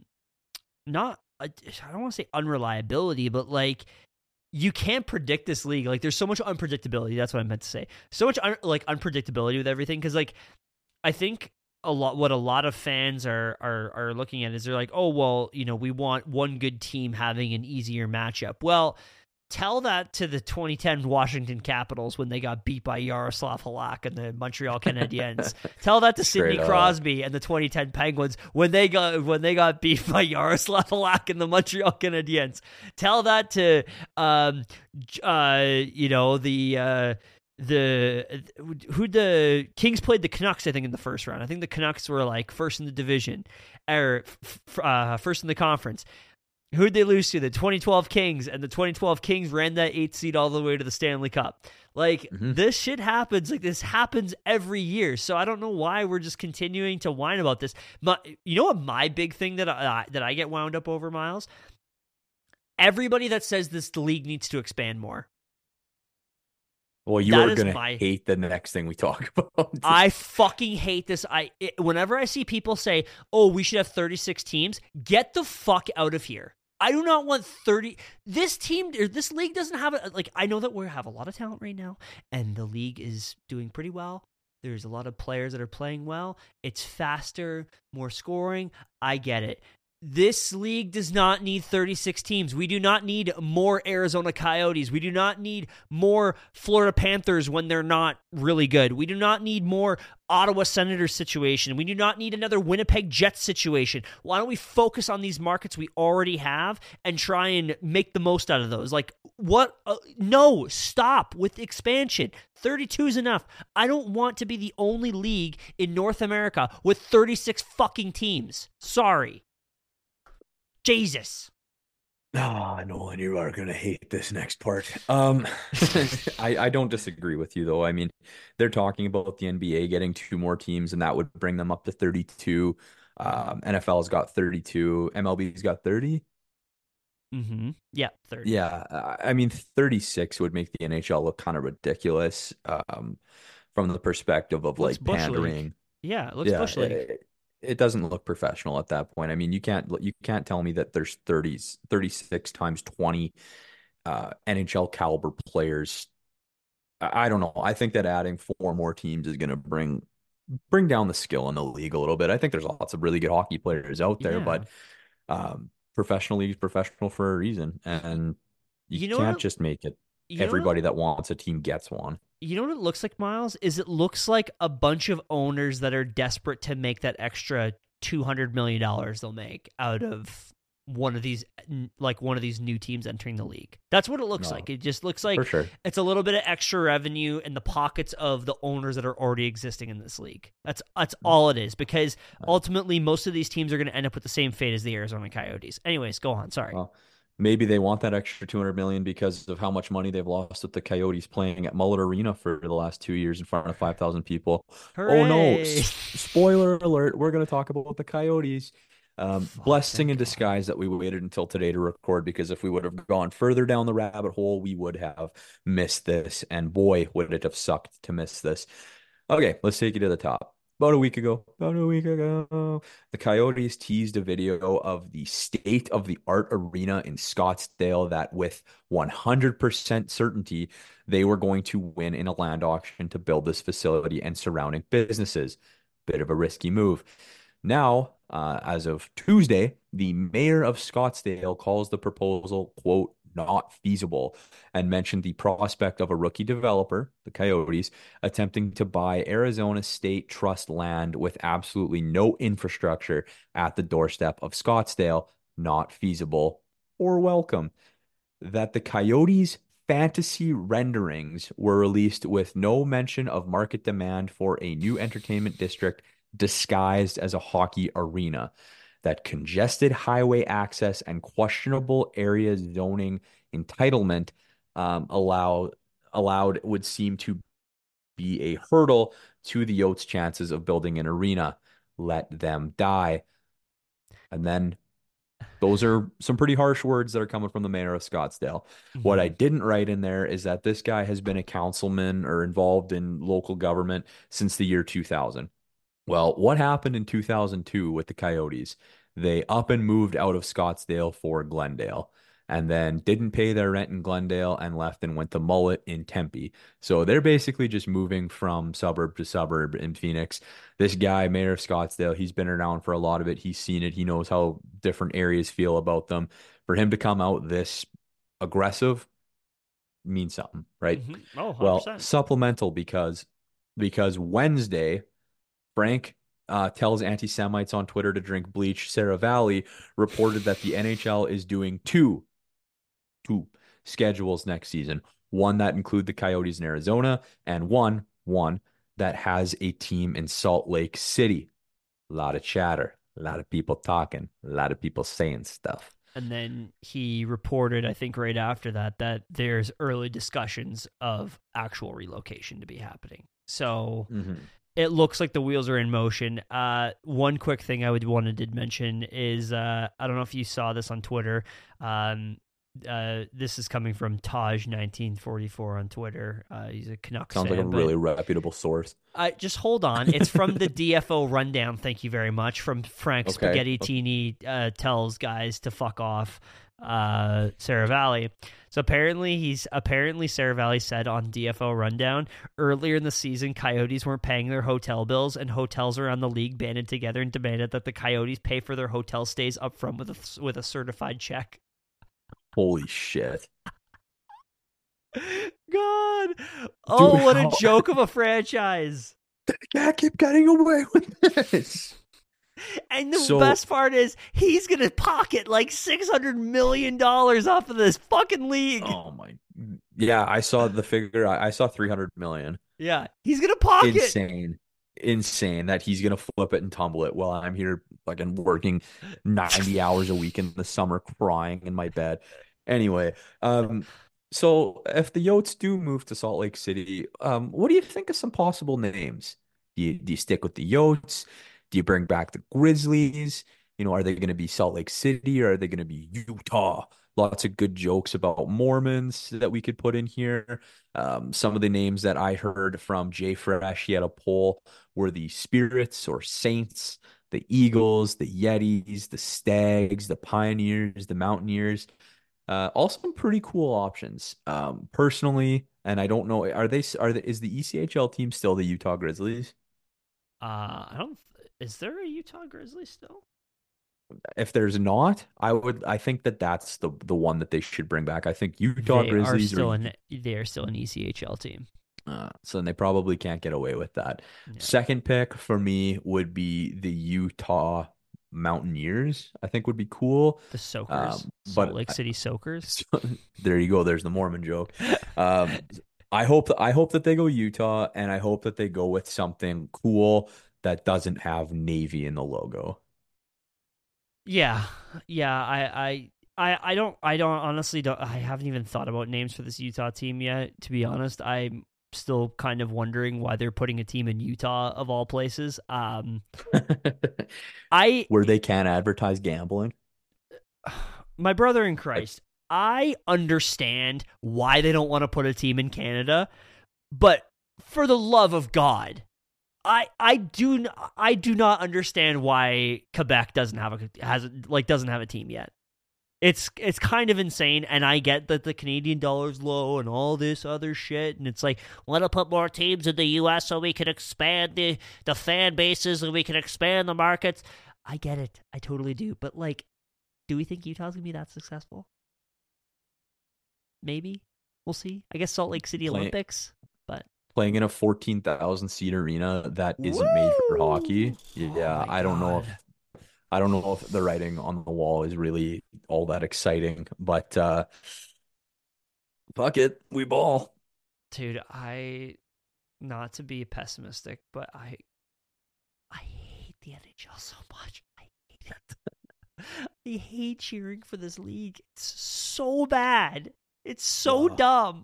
not I don't want to say unreliability, but like you can't predict this league. Like there's so much unpredictability. That's what I meant to say. So much un- like unpredictability with everything because like I think a lot what a lot of fans are are are looking at is they're like, oh well, you know, we want one good team having an easier matchup. Well, tell that to the twenty ten Washington Capitals when they got beat by Yaroslav Halak and the Montreal Canadiens. Tell that to Sidney Straight up. Crosby and the twenty ten Penguins when they got when they got beat by Yaroslav Halak and the Montreal Canadiens. Tell that to um uh you know the uh the who the Kings played the Canucks I think in the first round. I think the Canucks were like first in the division or f- f- uh, first in the conference. Who'd they lose to? The twenty twelve Kings, and the twenty twelve Kings ran that eighth seed all the way to the Stanley Cup. Like, hmm this shit happens. Like, this happens every year. So I don't know why we're just continuing to whine about this. My, you know what my big thing that I, that I get wound up over, Miles? Everybody that says this league needs to expand more. Well, you That are is gonna my hate the next thing we talk about. I fucking hate this. I it, whenever I see people say, "Oh, we should have thirty-six teams," get the fuck out of here. I do not want thirty. This team or this league doesn't have a, like I know that we have a lot of talent right now and the league is doing pretty well. There's a lot of players that are playing well. It's faster, more scoring. I get it. This league does not need thirty-six teams. We do not need more Arizona Coyotes. We do not need more Florida Panthers when they're not really good. We do not need more Ottawa Senators situation. We do not need another Winnipeg Jets situation. Why don't we focus on these markets we already have and try and make the most out of those? Like, what? Uh, no, stop with expansion. thirty-two is enough. I don't want to be the only league in North America with thirty-six fucking teams. Sorry. Jesus. Oh, Nolan, you are gonna hate this next part. Um, I I don't disagree with you though. I mean, they're talking about the N B A getting two more teams, and that would bring them up to thirty-two. Um, N F L's got thirty-two. M L B's got thirty. Mm-hmm. Yeah, thirty. Yeah, I I mean, thirty-six would make the N H L look kind of ridiculous, um, from the perspective of Looks like Bush League. pandering. Yeah, it looks Yeah, Bush League. it, it doesn't look professional at that point. I mean, you can't you can't tell me that there's thirties, thirty-six times twenty uh, N H L caliber players. I, I don't know. I think that adding four more teams is going to bring bring down the skill in the league a little bit. I think there's lots of really good hockey players out there, Yeah. but um, professional league's professional for a reason, and you, You know can't what- just make it You know what- everybody that wants a team gets one. You know what it looks like, Miles? Is it looks like a bunch of owners that are desperate to make that extra two hundred million dollars they'll make out of one of these, like one of these new teams entering the league. That's what it looks No. like. It just looks like For sure. it's a little bit of extra revenue in the pockets of the owners that are already existing in this league. That's that's all it is, because ultimately most of these teams are going to end up with the same fate as the Arizona Coyotes. Anyways, go on. Sorry. Well, maybe they want that extra two hundred million because of how much money they've lost with the Coyotes playing at Mullet Arena for the last two years in front of five thousand people. Oh no, Hooray! S- spoiler alert, we're going to talk about the Coyotes. Um, Fuck, blessing thank in God. disguise that we waited until today to record, because if we would have gone further down the rabbit hole, we would have missed this. And boy, would it have sucked to miss this. Okay, let's take you to the top. About a week ago, about a week ago, the Coyotes teased a video of the state-of-the-art arena in Scottsdale that with one hundred percent certainty they were going to win in a land auction to build this facility and surrounding businesses. Bit of a risky move. Now, uh, as of Tuesday, the mayor of Scottsdale calls the proposal, quote, not feasible, and mentioned the prospect of a rookie developer, the Coyotes, attempting to buy Arizona State Trust land with absolutely no infrastructure at the doorstep of Scottsdale, not feasible or welcome. That the Coyotes' fantasy renderings were released with no mention of market demand for a new entertainment district disguised as a hockey arena. That congested highway access and questionable area zoning entitlement um, allow allowed would seem to be a hurdle to the Yotes' chances of building an arena. Let them die. And then those are some pretty harsh words that are coming from the mayor of Scottsdale. What I didn't write in there is that this guy has been a councilman or involved in local government since the year two thousand. Well, what happened in two thousand two with the Coyotes? They up and moved out of Scottsdale for Glendale, and then didn't pay their rent in Glendale and left and went to Mullet in Tempe. So they're basically just moving from suburb to suburb in Phoenix. This guy, Mayor of Scottsdale, he's been around for a lot of it. He's seen it. He knows how different areas feel about them. For him to come out this aggressive means something, right? Mm-hmm. Oh, Well, one hundred percent. supplemental because because Wednesday, Frank uh, tells anti-Semites on Twitter to drink bleach. Sarah Valley reported that the N H L is doing two, two schedules next season. One that include the Coyotes in Arizona, and one, one that has a team in Salt Lake City. A lot of chatter, a lot of people talking, a lot of people saying stuff. And then he reported, I think right after that, that there's early discussions of actual relocation to be happening. So Mm-hmm. it looks like the wheels are in motion. Uh, one quick thing I would wanted to mention is uh, I don't know if you saw this on Twitter. Um, uh, this is coming from Taj nineteen forty-four on Twitter. Uh, he's a Canucks Sounds fan. like a but- really reputable source. Uh, just hold on. It's from the D F O rundown. Thank you very much. From Frank Okay. Spaghetti Teeny uh, tells guys to fuck off. uh, Sarah Valley. So apparently he's apparently Sarah Valley said on D F O Rundown earlier in the season, Coyotes weren't paying their hotel bills, and hotels around the league banded together and demanded that the Coyotes pay for their hotel stays up front with a with a certified check. Holy shit. God. Oh, Dude, what a how- joke of a franchise. can't keep getting away with this. And the So- best part is he's going to pocket like six hundred million dollars off of this fucking league. Oh my. Yeah, I saw the figure. I I saw three hundred million. Yeah, he's going to pocket. Insane. Insane that he's gonna flip it and tumble it while I'm here fucking working ninety hours a week in the summer crying in my bed. Anyway, um, so if the Yotes do move to Salt Lake City, um, what do you think of some possible names? Do you do you stick with the Yotes? Do you bring back the Grizzlies? You know, are they going to be Salt Lake City or are they going to be Utah? Lots of good jokes about Mormons that we could put in here. Um, some of the names that I heard from Jay Fresh, he had a poll, were the Spirits or Saints, the Eagles, the Yetis, the Stags, the Pioneers, the Mountaineers. Uh, all some pretty cool options. Um, personally, and I don't know, are they are the, is the E C H L team still the Utah Grizzlies? Uh, I don't. Is there a Utah Grizzlies still? If there's not, I would I think that that's the the one that they should bring back. I think Utah They are Grizzlies still are, an. They are still an E C H L team. uh, so they probably can't get away with that. Yeah. Second pick for me would be the Utah Mountaineers. I think would be cool. The Soakers, Um, Salt but Lake City Soakers. there you go. There's the Mormon joke. Um, I hope I hope that they go Utah, and I hope that they go with something cool that doesn't have Navy in the logo. Yeah, yeah. I, I, I, I don't. I don't honestly. Don't. I haven't even thought about names for this Utah team yet. To be honest, I'm still kind of wondering why they're putting a team in Utah of all places. Um, I, Where they can't advertise gambling. my brother in Christ, I understand why they don't want to put a team in Canada, but for the love of God, I I do n- I do not understand why Quebec doesn't have a has like doesn't have a team yet. It's it's kind of insane, and I get that the Canadian dollar's low and all this other shit, and it's like, want to put more teams in the U S so we can expand the the fan bases and we can expand the markets. I get it, I totally do, but like, do we think Utah's gonna be that successful? Maybe. We'll see. I guess Salt Lake City Play- Olympics, but Playing in a fourteen thousand seat arena that isn't made for Woo! hockey. Oh Yeah, my I don't know if God. I don't know if the writing on the wall is really all that exciting, but uh fuck it, we ball. Dude, I not to be pessimistic, but I I hate the N H L so much. I hate it. I hate cheering for this league. It's so bad. It's so Ugh. dumb.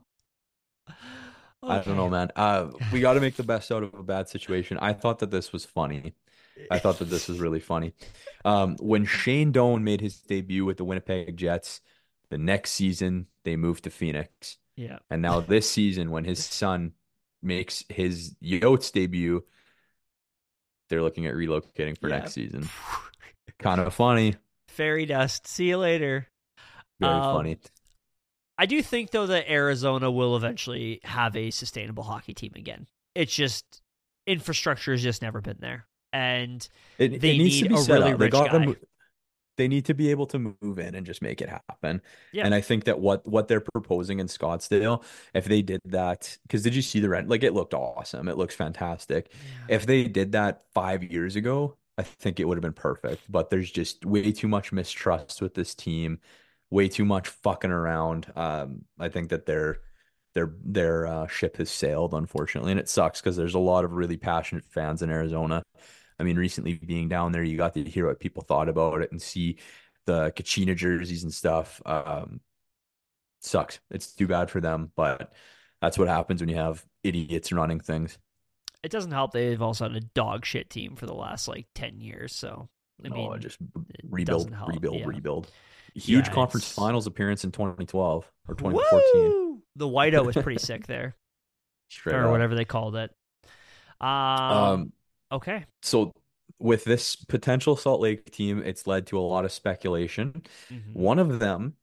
I don't know, Okay. man. Uh we got to make the best out of a bad situation. I thought that this was funny. I thought that this was really funny. Um, when Shane Doan made his debut with the Winnipeg Jets, the next season they moved to Phoenix. Yeah. And now this season, when his son makes his Yotes debut, they're looking at relocating for Yeah. next season. Kind of funny. Fairy dust. See you later. Very Um, funny. I do think though that Arizona will eventually have a sustainable hockey team again. It's just infrastructure has just never been there. And It, they it needs to need be a set really up. They rich got guy. them. They need to be able to move in and just make it happen. Yeah. And I think that what what they're proposing in Scottsdale, if they did that, because did you see the rent? Like it looked awesome. It looks fantastic. If they did that five years ago, I think it would have been perfect. But there's just way too much mistrust with this team, way too much fucking around. Um, I think that their their their uh, ship has sailed, unfortunately, and it sucks because there's a lot of really passionate fans in Arizona. I mean, recently being down there, you got to hear what people thought about it and see the Kachina jerseys and stuff. Um, sucks. It's too bad for them, but that's what happens when you have idiots running things. It doesn't help they've also had a dog shit team for the last like ten years. So, I No, mean, just it rebuild, doesn't help, rebuild, yeah. rebuild. Huge Yeah, conference it's- finals appearance in twenty twelve or twenty fourteen. Woo! The whiteout was pretty sick there, Straight or up. whatever they called it. Um, Um, okay. so with this potential Salt Lake team, it's led to a lot of speculation. Mhm. One of them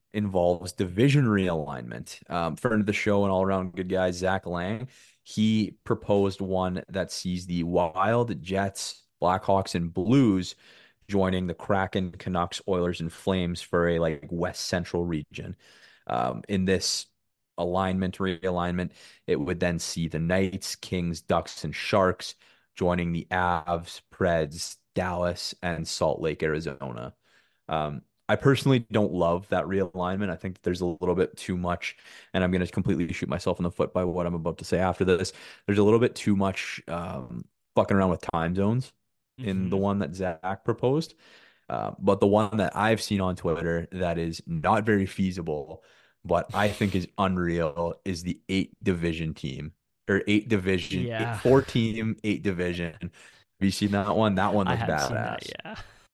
involves division realignment. Um, friend of the show and all around good guy, Zach Lang, he proposed one that sees the Wild, Jets, Blackhawks, and Blues joining the Kraken, Canucks, Oilers, and Flames for a like West Central region. Um, in this alignment, realignment, it would then see the Knights, Kings, Ducks, and Sharks joining the Avs, Preds, Dallas, and Salt Lake, Arizona. Um, I personally don't love that realignment. I think that there's a little bit too much, and I'm going to completely shoot myself in the foot by what I'm about to say after this. There's a little bit too much um, fucking around with time zones in the Hmm. one that Zach proposed. Uh, but the one that I've seen on Twitter that is not very feasible, but I think is unreal is the eight division team or eight division, eight, Yeah, four team, eight division. Have you seen that one? That one I looks have seen that. badass. Yeah.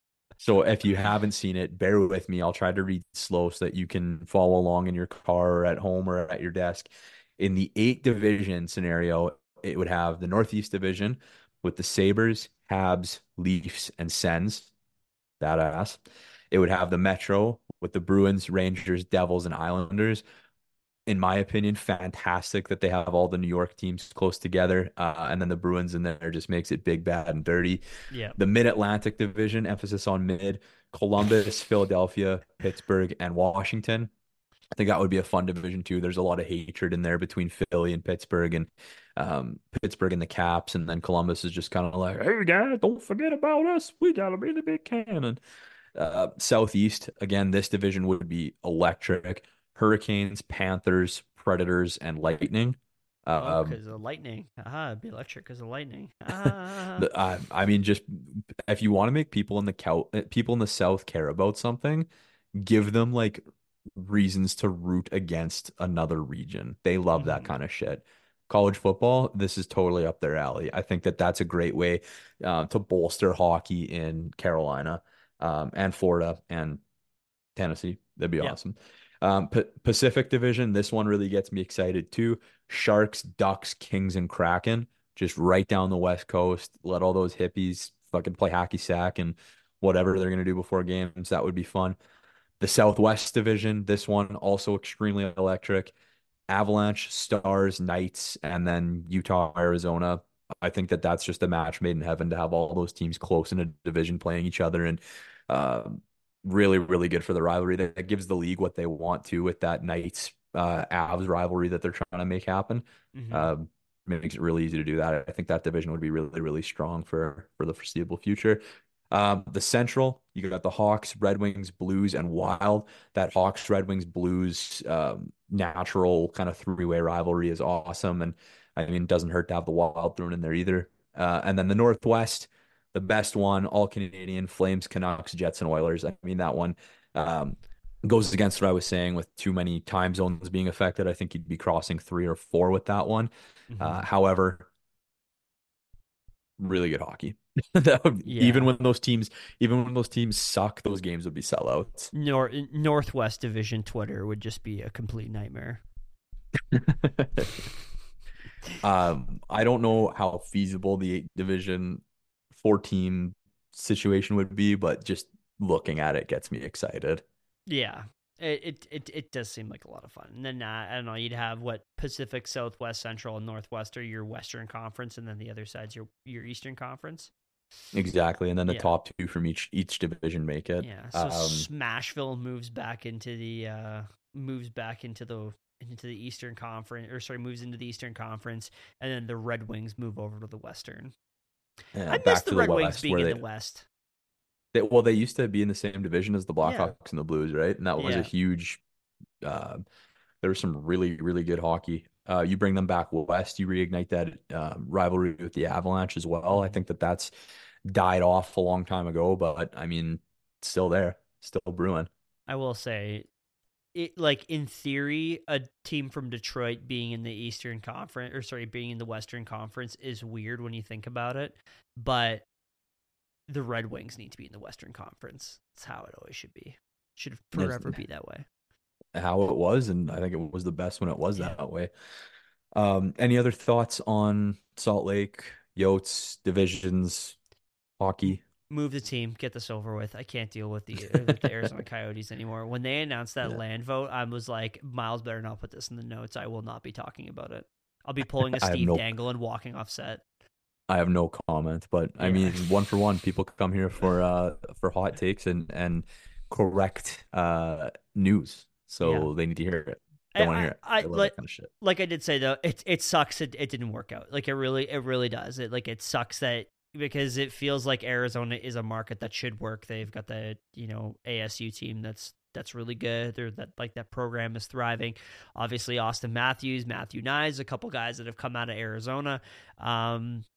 So if you haven't seen it, bear with me. I'll try to read slow so that you can follow along in your car or at home or at your desk. In the eight division scenario, it would have the Northeast Division with the Sabres, Habs, Leafs, and Sens. Badass. It would have the Metro with the Bruins, Rangers, Devils, and Islanders. In my opinion, fantastic that they have all the New York teams close together. Uh, and then the Bruins in there just makes it big, bad, and dirty. Yeah. The Mid-Atlantic Division, emphasis on mid, Columbus, Philadelphia, Pittsburgh, and Washington. I think that would be a fun division too. There's a lot of hatred in there between Philly and Pittsburgh and um, Pittsburgh and the Caps, and then Columbus is just kind of like, hey guys, don't forget about us. We gotta be the big cannon. Uh, Southeast, again, this division would be electric. Hurricanes, Panthers, Predators, and Lightning. Oh, Um, because of lightning. Ah, it'd be electric because of lightning. Ah. the, uh, I mean, just if you want to make people in the cow, people in the South care about something, give them like reasons to root against another region. They love that Hmm. kind of shit. College football, this is totally up their alley. I think that that's a great way uh, to bolster hockey in Carolina um, and Florida and Tennessee. That'd be Yeah. awesome. Um, P Pacific Division, this one really gets me excited too. Sharks, Ducks, Kings, and Kraken, just right down the West Coast. Let all those hippies fucking play hacky sack and whatever they're gonna do before games. That would be fun. The Southwest Division, this one also extremely electric. Avalanche, Stars, Knights, and then Utah, Arizona. I think that that's just a match made in heaven to have all those teams close in a division playing each other and uh, really, really good for the rivalry. That gives the league what they want to with that Knights uh, Avs rivalry that they're trying to make happen. Hmm. Um, makes it really easy to do that. I think that division would be really, really strong for for the foreseeable future. Um, the Central, you got the Hawks, Red Wings, Blues, and Wild. That Hawks, Red Wings, Blues um, natural kind of three-way rivalry is awesome. And I mean, it doesn't hurt to have the Wild thrown in there either. Uh, and then the Northwest, the best one, all Canadian, Flames, Canucks, Jets, and Oilers. I mean, that one um, goes against what I was saying with too many time zones being affected. I think you'd be crossing three or four with that one. Uh, Hmm. however, really good hockey. That would, even Yeah. when those teams, even when those teams suck, those games would be sellouts. Nor Northwest Division Twitter would just be a complete nightmare. Um, I don't know how feasible the eight division four team situation would be, but just looking at it gets me excited. Yeah. It, it it it does seem like a lot of fun. And then uh, I don't know, you'd have what Pacific, Southwest, Central, and Northwest are your Western Conference, and then the other side's your your Eastern Conference. Exactly. And then the Yeah. top two from each each division make it. Yeah. So Um, Smashville moves back into the uh moves back into the into the Eastern Conference, or sorry, moves into the Eastern Conference, and then the Red Wings move over to the Western. yeah, I miss back the to the Red Wings West being where in the they, West. they well, they used to be in the same division as the Yeah. Blackhawks and the Blues, right? And that was a Yeah. huge uh, there was some really, really good hockey. Uh, you bring them back west, you reignite that uh, rivalry with the Avalanche as well. I Hmm. think that that's died off a long time ago, but I mean, it's still there, still brewing. I will say it, like in theory, a team from Detroit being in the Eastern Conference, or sorry, being in the Western Conference is weird when you think about it. But the Red Wings need to be in the Western Conference. That's how it always should be. Should It's forever be that way. how it was, and I think it was the best when it was Yeah. that way. Um, any other thoughts on Salt Lake, Yotes, divisions, hockey? move the team, get this over with. I can't deal with the with the Arizona Coyotes anymore. When they announced that Yeah. land vote, I was like, Miles better not put this in the notes. I will not be talking about it. I'll be pulling a I have Steve no Dangle and walking off set. I have no comment, but I Yeah. mean, one for one, people come here for uh for hot takes and and correct uh news, Yeah. so they need to hear it. They I, want to I, hear it. I They love like that kind of shit. like I did say though, it it sucks it, it didn't work out. Like it really it really does. It like it sucks that because it feels like Arizona is a market that should work. They've got the, you know, A S U team that's that's really good. They're that like that program is thriving. Obviously Austin Matthews, Matthew Nyes, a couple guys that have come out of Arizona. Um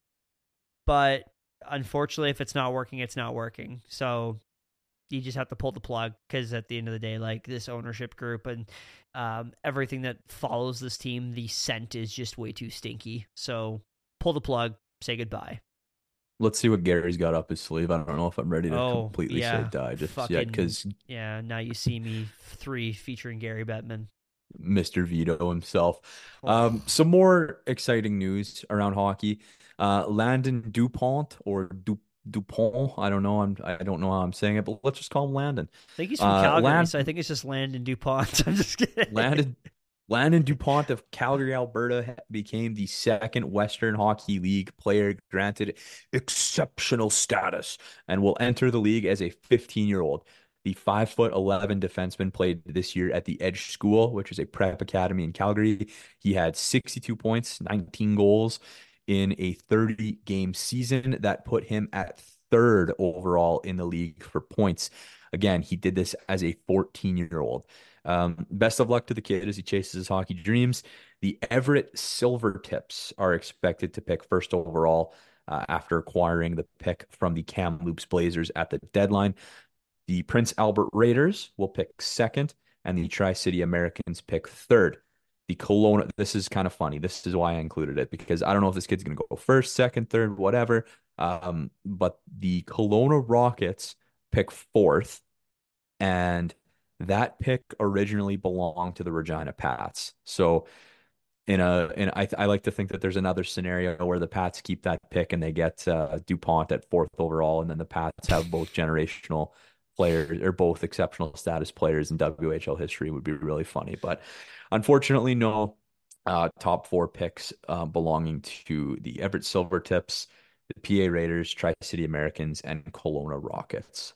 but unfortunately if it's not working, it's not working. So you just have to pull the plug because at the end of the day, like this ownership group and um, everything that follows this team, the scent is just way too stinky. So pull the plug, say goodbye. Let's see what Gary's got up his sleeve. I don't know if I'm ready to Oh completely say yeah, die just yet fucking because yeah. Now you see me three featuring Gary Bettman. mister Vito himself. Oh, Um, some more exciting news around hockey. Uh, Landon Dupont or Du Dupont. I don't know. I'm I don't know how I'm saying it, but let's just call him Landon. I think he's from Uh, Calgary, Land so I think it's just Landon Dupont. I'm just kidding. Landon Landon Dupont of Calgary, Alberta became the second Western Hockey League player granted exceptional status and will enter the league as a fifteen-year-old. The five foot eleven defenseman played this year at the Edge School, which is a prep academy in Calgary. He had sixty-two points, nineteen goals in a thirty game season that put him at third overall in the league for points. Again, he did this as a fourteen year old. Um, best of luck to the kid as he chases his hockey dreams. The Everett Silvertips are expected to pick first overall uh, after acquiring the pick from the Kamloops Blazers at the deadline. The Prince Albert Raiders will pick second, and the Tri-City Americans pick third. The Kelowna, this is kind of funny. This is why I included it because I don't know if this kid's going to go first, second, third, whatever. Um, but the Kelowna Rockets pick fourth, and that pick originally belonged to the Regina Pats. So in a in I I like to think that there's another scenario where the Pats keep that pick and they get uh, Dupont at fourth overall, and then the Pats have both generational players or both exceptional status players in W H L history. Would be really funny, but unfortunately, no uh, top four picks uh, belonging to the Everett Silvertips, the P A Raiders, Tri-City Americans, and Kelowna Rockets.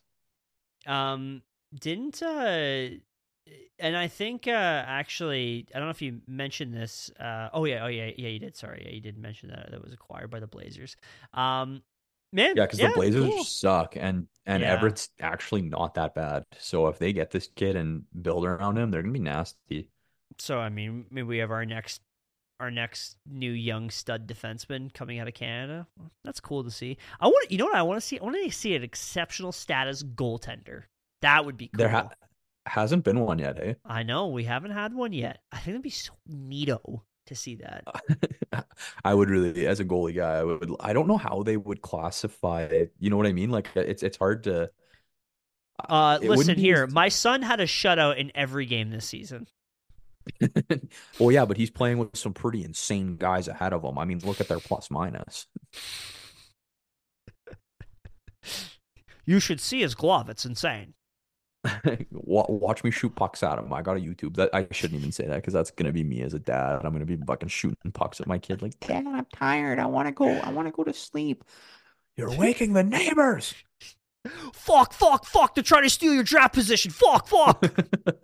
Um, didn't uh, and I think uh, actually, I don't know if you mentioned this. Uh, oh yeah, oh yeah, yeah, you did. Sorry, yeah, you did mention that that was acquired by the Blazers. Um, man, Yeah, because the yeah, Blazers cool. suck and and Yeah. Everett's actually not that bad. So if they get this kid and build around him, they're gonna be nasty. So I mean, maybe we have our next our next new young stud defenseman coming out of Canada. That's cool to see. I want you know what I want to see. I want to see an exceptional status goaltender. That would be There ha cool. hasn't been one yet, eh? I know we haven't had one yet. I think it'd be so neato to see that. I would really, as a goalie guy, I would. I don't know how they would classify it. You know what I mean? Like it's it's hard to. uh, Uh, It wouldn't listen be as. here. My son had a shutout in every game this season. Well, yeah, but he's playing with some pretty insane guys ahead of him. I mean, look at their plus minus. You should see his glove. It's insane. Watch me shoot pucks at him. I got a YouTube. That I shouldn't even say that because that's gonna be me as a dad. I'm gonna be fucking shooting pucks at my kid. Like, Dad, I'm tired. I want to go. I want to go to sleep. You're waking the neighbors. Fuck, fuck, fuck. They're trying to steal your draft position. Fuck, fuck.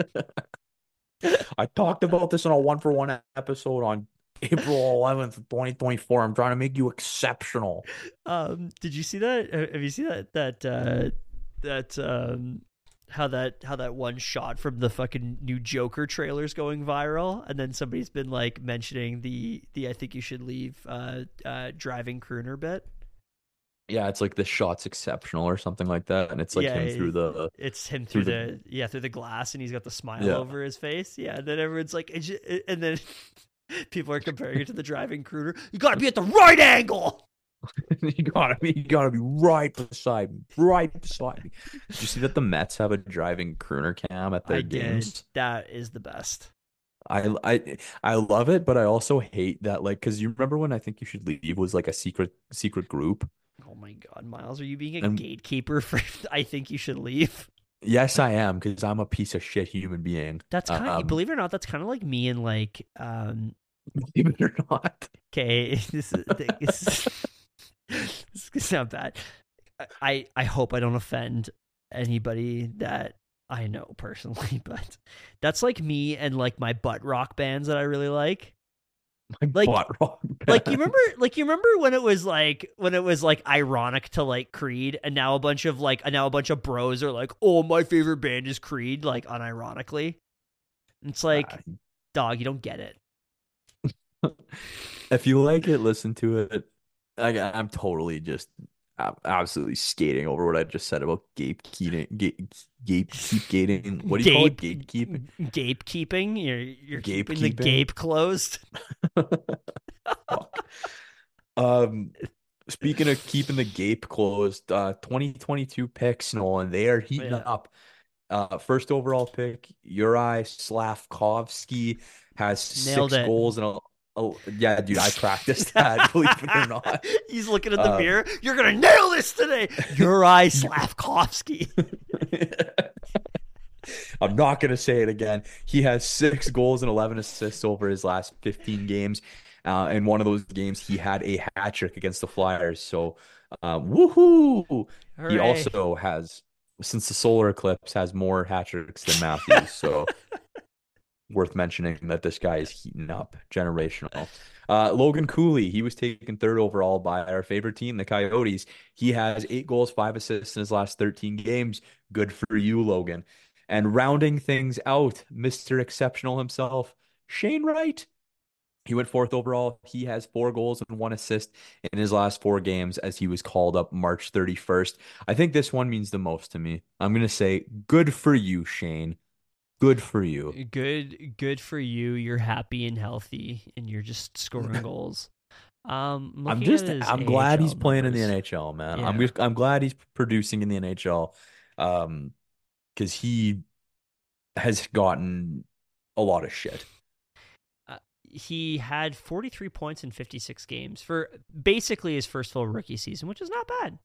I talked about this in a one for one episode on April eleventh, twenty twenty-four. I'm trying to make you exceptional. Um, did you see that? Uh, Have you seen that? That uh, that um, how that how that one shot from the fucking new Joker trailers going viral, and then somebody's been like mentioning the the I think you should leave uh, uh, driving crooner bit. Yeah, it's like the shot's exceptional or something like that, and it's like him Yeah, through the it's him through through the the yeah through the glass, and he's got the smile yeah. over his face. Yeah, and then everyone's like, and ju- and then people are comparing it to the driving crooner. You got to be at the right angle. You gotta be, you gotta be right beside me, right beside me. Did you see that the Mets have a driving crooner cam at their I did. games? That is the best. I I I love it, but I also hate that like because you remember when I think you should leave was like a secret secret group. Oh my God, Miles, are you being a And gatekeeper for? I think you should leave. yes, I am because I'm a piece of shit human being. That's kind. Um, Believe it or not, that's kind of like me and like um. believe it or not. Okay, this is this is, this is gonna sound bad. I I hope I don't offend anybody that I know personally, but that's like me and like my butt rock bands that I really like. My Like butt rock like you band. remember like you remember when it was like when it was like ironic to like Creed, and now a bunch of like and now a bunch of bros are like, "Oh, my favorite band is Creed," like unironically. It's like, dog, you don't get it. If you like it, listen to it. I, I'm totally just I'm absolutely skating over what I just said about gatekeeping, gate, gatekeep gating. What do you call it? Gape Gatekeeping? gatekeeping. You're you're keeping the Gatekeeping? gape closed. Fuck. Um, speaking of keeping the gape closed, uh, twenty twenty-two picks, Nolan, they are heating Yeah, up. Uh, first overall pick, Uri Slavkovsky has nailed six it. goals and a, a yeah, dude, I practiced that, believe it or not. He's looking at the Um, mirror. You're gonna nail this today. Uri Slavkovsky. I'm not going to say it again. He has six goals and eleven assists over his last fifteen games. Uh, in one of those games, he had a hat trick against the Flyers. So, uh, woohoo! He Hooray. also has, since the solar eclipse, has more hat tricks than Matthews. So, worth mentioning that this guy is heating up, generational. Uh, Logan Cooley, he was taken third overall by our favorite team, the Coyotes. He has eight goals, five assists in his last thirteen games. Good for you, Logan. And rounding things out, Mister Exceptional himself, Shane Wright. He went fourth overall. He has four goals and one assist in his last four games as he was called up March thirty-first. I think this one means the most to me. I'm going to say, good for you, Shane. Good for you. Good good for you. You're happy and healthy and you're just scoring goals. Um I'm looking at just his I'm glad he's A H L playing in the numbers. N H L, man. I'm Yeah. just I'm glad he's producing in the N H L. Um, because he has gotten a lot of shit. Uh, he had forty-three points in fifty-six games for basically his first full rookie season, which is not bad.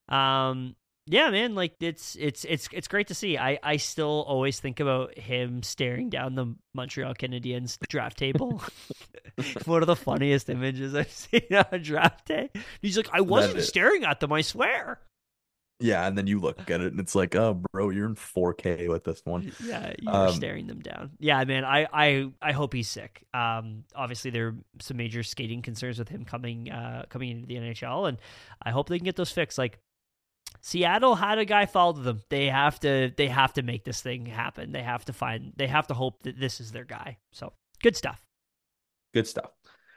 Um, yeah, man, like it's it's it's it's great to see. I I still always think about him staring down the Montreal Canadiens draft table. One of the funniest images I've seen on a draft day. He's like, I That wasn't is, staring at them, I swear. yeah, and then you look at it and it's like, oh, bro, you're in four K with this one. Yeah, you were Um, staring them down. Yeah, man, I I I hope he's sick. Um, obviously there are some major skating concerns with him coming uh coming into the N H L, and I hope they can get those fixed. Like Seattle had a guy fall to them. They have to they have to make this thing happen. They have to find they have to hope that this is their guy. So good stuff. good stuff.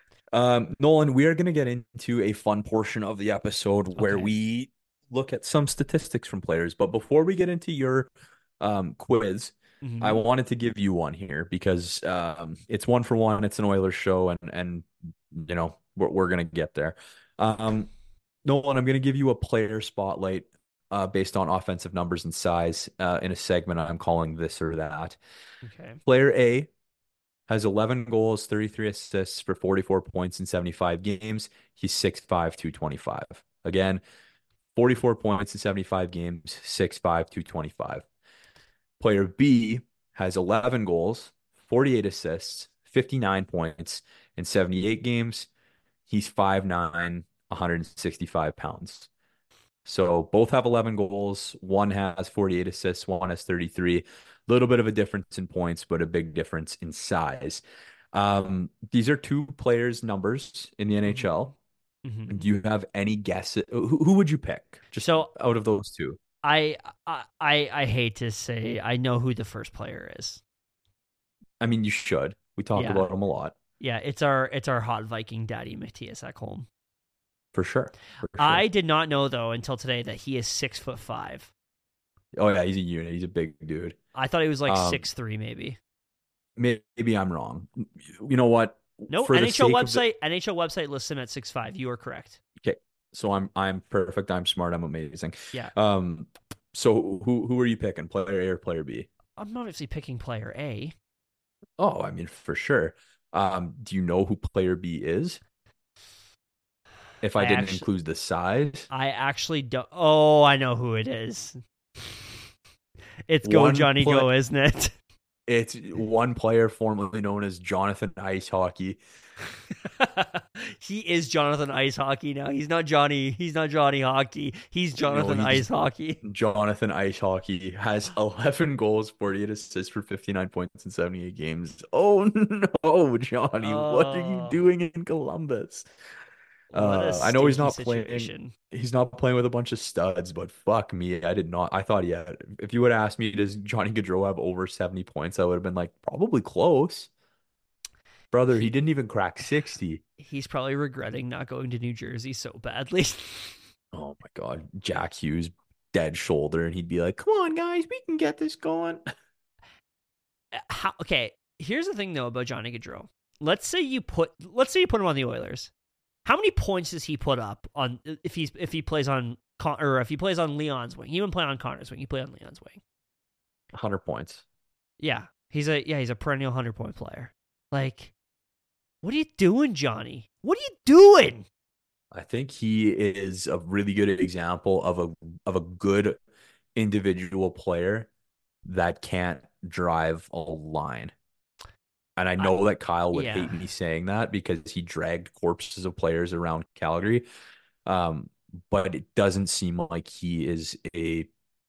Um, Nolan, we are going to get into a fun portion of the episode where Okay. we look at some statistics from players. But before we get into your um, quiz, I Mm-hmm. wanted to give you one here because um, it's one for one. It's an Oilers show, and and you know we're we're gonna get there. Um, Nolan, I'm gonna give you a player spotlight uh, based on offensive numbers and size uh, in a segment I'm calling this or that. Okay. Player A has eleven goals, thirty-three assists for forty-four points in seventy-five games. He's six five, two twenty-five. Again, forty-four points in seventy-five games, six five, two twenty-five. Player B has eleven goals, forty-eight assists, fifty-nine points in seventy-eight games. He's five nine, one hundred sixty-five pounds. So both have eleven goals. One has forty-eight assists, one has thirty-three. A little bit of a difference in points, but a big difference in size. Um, these are two players' numbers in the Mm-hmm. N H L. Mm-hmm. Do you have any guess? Who, who would you pick just So out of those two? I, I I I hate to say I know who the first player is. I mean, you should. We talk Yeah. about them a lot, Yeah, it's our it's our hot Viking daddy Matthias Ekholm. for sure. For I sure. did not know though until today that he is six foot five. Oh yeah, he's a unit. He's a big dude. I thought he was like Um, six three maybe. maybe I'm wrong. You know what? No, For the N H L sake of the website N H L website lists him at six five. You are correct. okay, so I'm I'm perfect. I'm smart. I'm amazing. Yeah. Um, so who who are you picking? Player A or player B? I'm obviously picking player A. Oh, I mean for sure. Um, do you know who player B is? If I I didn't actually, include the size. I actually don't. Oh, I know who it is. It's Go One Johnny play, Go, isn't it? it's one player formerly known as Jonathan Ice Hockey. He is Jonathan Ice Hockey now. He's not Johnny. He's not Johnny Hockey. He's No, Jonathan he's Ice Hockey. Jonathan Ice Hockey has eleven goals, forty-eight assists for fifty-nine points in seventy-eight games. Oh no, Johnny, what are you Oh, doing in Columbus? what a Uh, I know he's stinky not playing. situation. He's not playing with a bunch of studs, but fuck me, I did not. I thought he had. If you would ask me, does Johnny Gaudreau have over seventy points? I would have been like, probably close. Brother, he He didn't even crack sixty. he's probably regretting not going to New Jersey so badly. Oh my God. Jack Hughes, dead shoulder, and he'd be like, come on, guys, we can get this going. How, okay, here's the thing though about Johnny Gaudreau. Let's say you put let's say you put him on the Oilers. How many points does he put up on if he's if he plays on or if he plays on Leon's wing? He wouldn't play on Connor's wing. He play on Leon's wing. one hundred points. Yeah, he's a yeah he's a perennial hundred point player. Like, what are you doing, Johnny? What are you doing? I think he is a really good example of a of a good individual player that can't drive a line. And I know I, that Kyle would yeah, hate me saying that because he dragged corpses of players around Calgary. Um, but it doesn't seem like he is a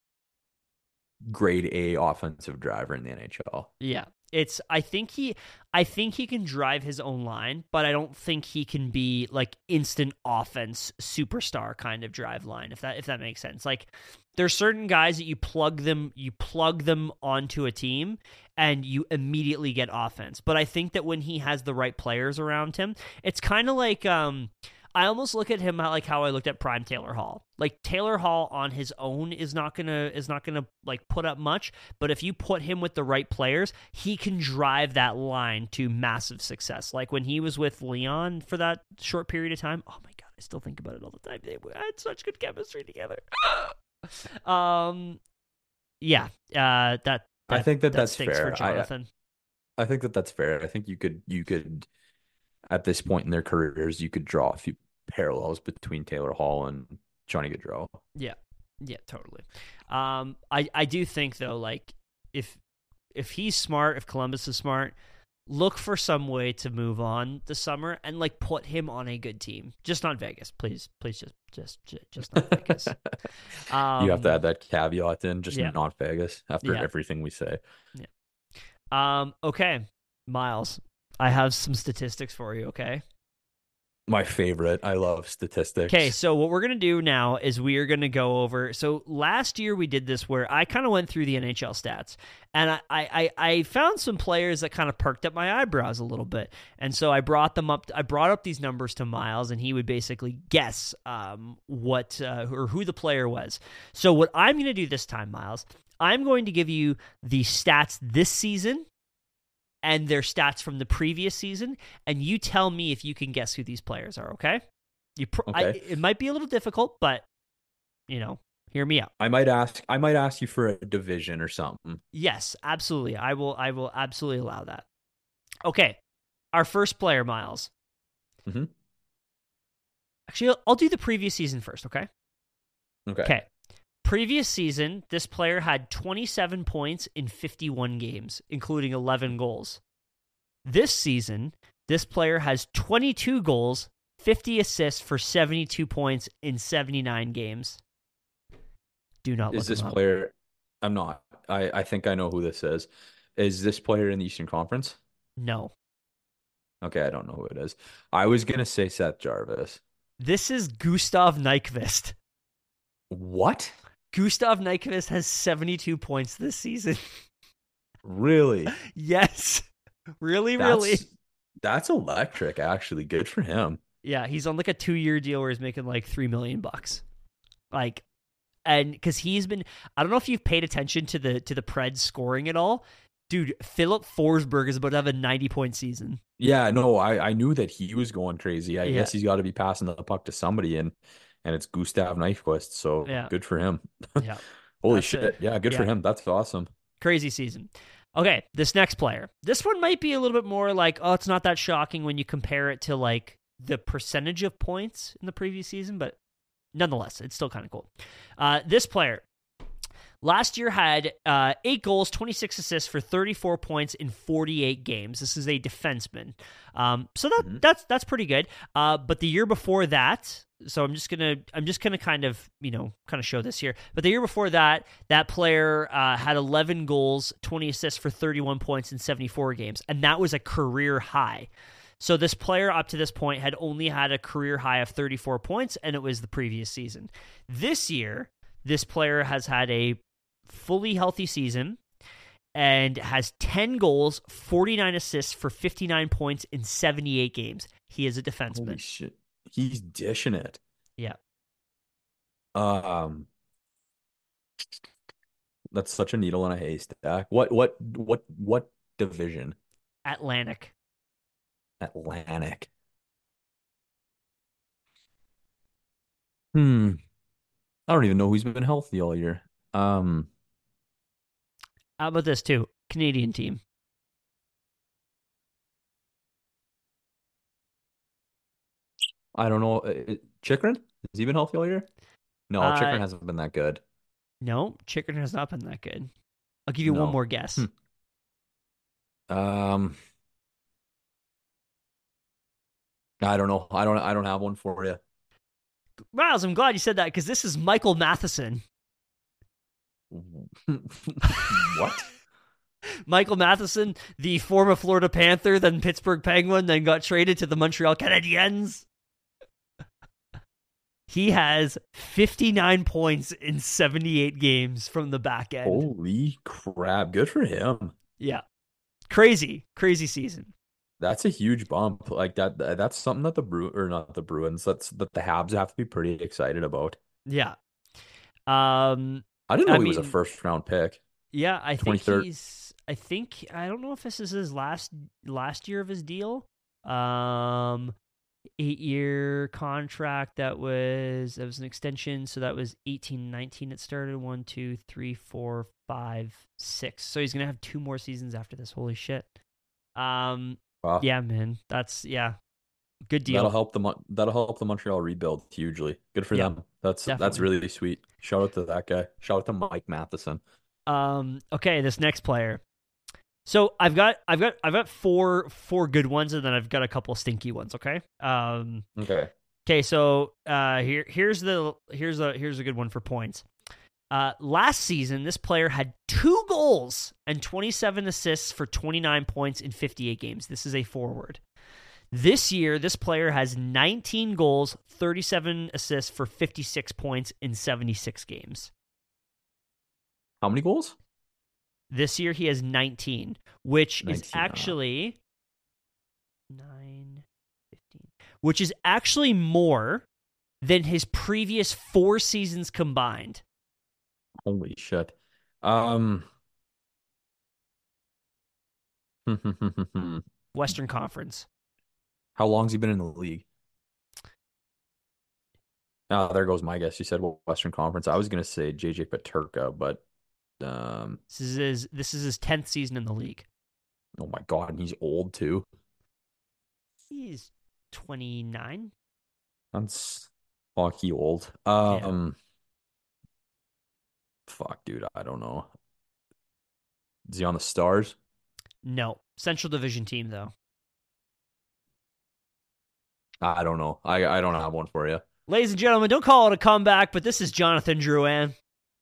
grade A offensive driver in the N H L. yeah. It's I think he I think he can drive his own line, but I don't think he can be like instant offense superstar kind of drive line, if that if that makes sense. Like there's certain guys that you plug them you plug them onto a team and you immediately get offense. But I think that when he has the right players around him, it's kind of like um I almost look at him like how I looked at Prime Taylor Hall. Like Taylor Hall on his own is not gonna is not gonna like put up much, but if you put him with the right players, he can drive that line to massive success. Like when he was with Leon for that short period of time. Oh my god, I still think about it all the time. They had such good chemistry together. um, yeah, uh, that, that I think that that that's stinks fair. for Jonathan. I I think that that's fair. I think you could you could at this point in their careers you could draw a few parallels between Taylor Hall and Johnny Gaudreau. Yeah. Yeah, totally. Um, I, I do think though, like if if he's smart, if Columbus is smart, look for some way to move on this summer and like put him on a good team. Just not Vegas, please, please, just just just, just not Vegas. Um, You have to add that caveat in, just yeah. not Vegas after Yeah. everything we say. Yeah. Um. Okay, Miles, I have some statistics for you. Okay. My favorite. I love statistics. Okay, so what we're going to do now is we are going to go over. So last year we did this where I kind of went through the N H L stats, and I, I, I found some players that kind of perked up my eyebrows a little bit. And so I brought them up. I brought up these numbers to Miles, and he would basically guess um, what uh, or who the player was. So what I'm going to do this time, Miles, I'm going to give you the stats this season and their stats from the previous season, and you tell me if you can guess who these players are, okay? You pr- Okay. I, it might be a little difficult, but, you know, hear me out. I might ask I might ask you for a division or something. Yes, absolutely. I will I will absolutely allow that. Okay, our first player, Miles. Mhm. Actually, I'll, I'll do the previous season first, okay? Okay. Okay. Previous season, this player had twenty-seven points in fifty-one games, including eleven goals. This season, this player has twenty-two goals, fifty assists for seventy-two points in seventy-nine games. Do not look Is this him up. player I'm not. I, I think I know who this is. Is this player in the Eastern Conference? No. Okay, I don't know who it is. I was gonna say Seth Jarvis. This is Gustav Nyquist. What? Gustav Nyquist has seventy-two points this season. Really? Yes. Really, That's, really. That's electric, actually. Good for him. Yeah, he's on like a two-year deal where he's making like three million bucks. Like, and because he's been, I don't know if you've paid attention to the to the Preds scoring at all, dude. Philip Forsberg is about to have a ninety-point season. Yeah, no, I, I knew that he was going crazy. I Yeah. guess he's got to be passing the puck to somebody, and and it's Gustav Nyquist. So Yeah. good for him. Yeah, Holy That's shit. it. Yeah, good for Yeah. him. That's awesome. crazy season. Okay, this next player. This one might be a little bit more like, oh, it's not that shocking when you compare it to like the percentage of points in the previous season, but nonetheless, it's still kind of cool. Uh, this player last year had uh, eight goals, twenty-six assists for thirty-four points in forty-eight games. This is a defenseman, um, so that mm-hmm. that's that's pretty good. Uh, but the year before that, so I'm just gonna I'm just gonna kind of you know kind of show this here. But the year before that, that player uh, had eleven goals, twenty assists for thirty-one points in seventy-four games, and that was a career high. So this player up to this point had only had a career high of thirty-four points, and it was the previous season. This year, this player has had a fully healthy season and has ten goals, forty-nine assists for fifty-nine points in seventy-eight games. He is a defenseman. Holy shit. He's dishing it. Yeah. Um that's such a needle in a haystack. What what what what division? Atlantic. Atlantic. Hmm. I don't even know who's been healthy all year. Um How about this too? Canadian team. I don't know. Chychrun? Has he been healthy all year? No, uh, Chychrun hasn't been that good. No, Chychrun has not been that good. I'll give you no. one more guess. Hmm. Um, I don't know. I don't. I don't have one for you. Miles, I'm glad you said that because this is Michael Matheson. What? Michael Matheson, the former Florida Panther, then Pittsburgh Penguin, then got traded to the Montreal Canadiens. He has fifty-nine points in seventy-eight games from the back end. Holy crap. Good for him. Yeah. Crazy, crazy season. That's a huge bump. Like that that's something that the Bru or not the Bruins, that's that the Habs have to be pretty excited about. Yeah. Um I didn't know I he mean, was a first round pick. Yeah, I think he's I think I don't know if this is his last last year of his deal. Um eight-year contract that was that was an extension, so that was eighteen nineteen it started. One, two, three, four, five, six. So he's gonna have two more seasons after this. Holy shit. Um wow. Yeah, man. That's yeah. Good deal. That'll help the that'll help the Montreal rebuild hugely. Good for yeah, them. That's definitely. That's really sweet. Shout out to that guy. Shout out to Mike Matheson. Um okay, this next player. So I've got I've got I've got four four good ones, and then I've got a couple stinky ones. Okay. Um, okay. Okay. So uh, here here's the here's a here's a good one for points. Uh, last season, this player had two goals and twenty-seven assists for twenty-nine points in fifty-eight games. This is a forward. This year, this player has nineteen goals, thirty-seven assists for fifty-six points in seventy-six games. How many goals? This year he has nineteen, which nineteen, is actually nine, fifteen, which is actually more than his previous four seasons combined. Holy shit. Um, Western Conference. How long's he been in the league? Oh, there goes my guess. You said Western Conference. I was going to say J J Peterka, but Um, this is his, this is his tenth season in the league. Oh my god, and he's old too. He's twenty-nine. That's fucky old. Um, yeah. Fuck, dude, I don't know. Is he on the Stars? No, Central Division team though. I don't know. I I don't have one for you. Ladies and gentlemen, don't call it a comeback, but this is Jonathan Drouin.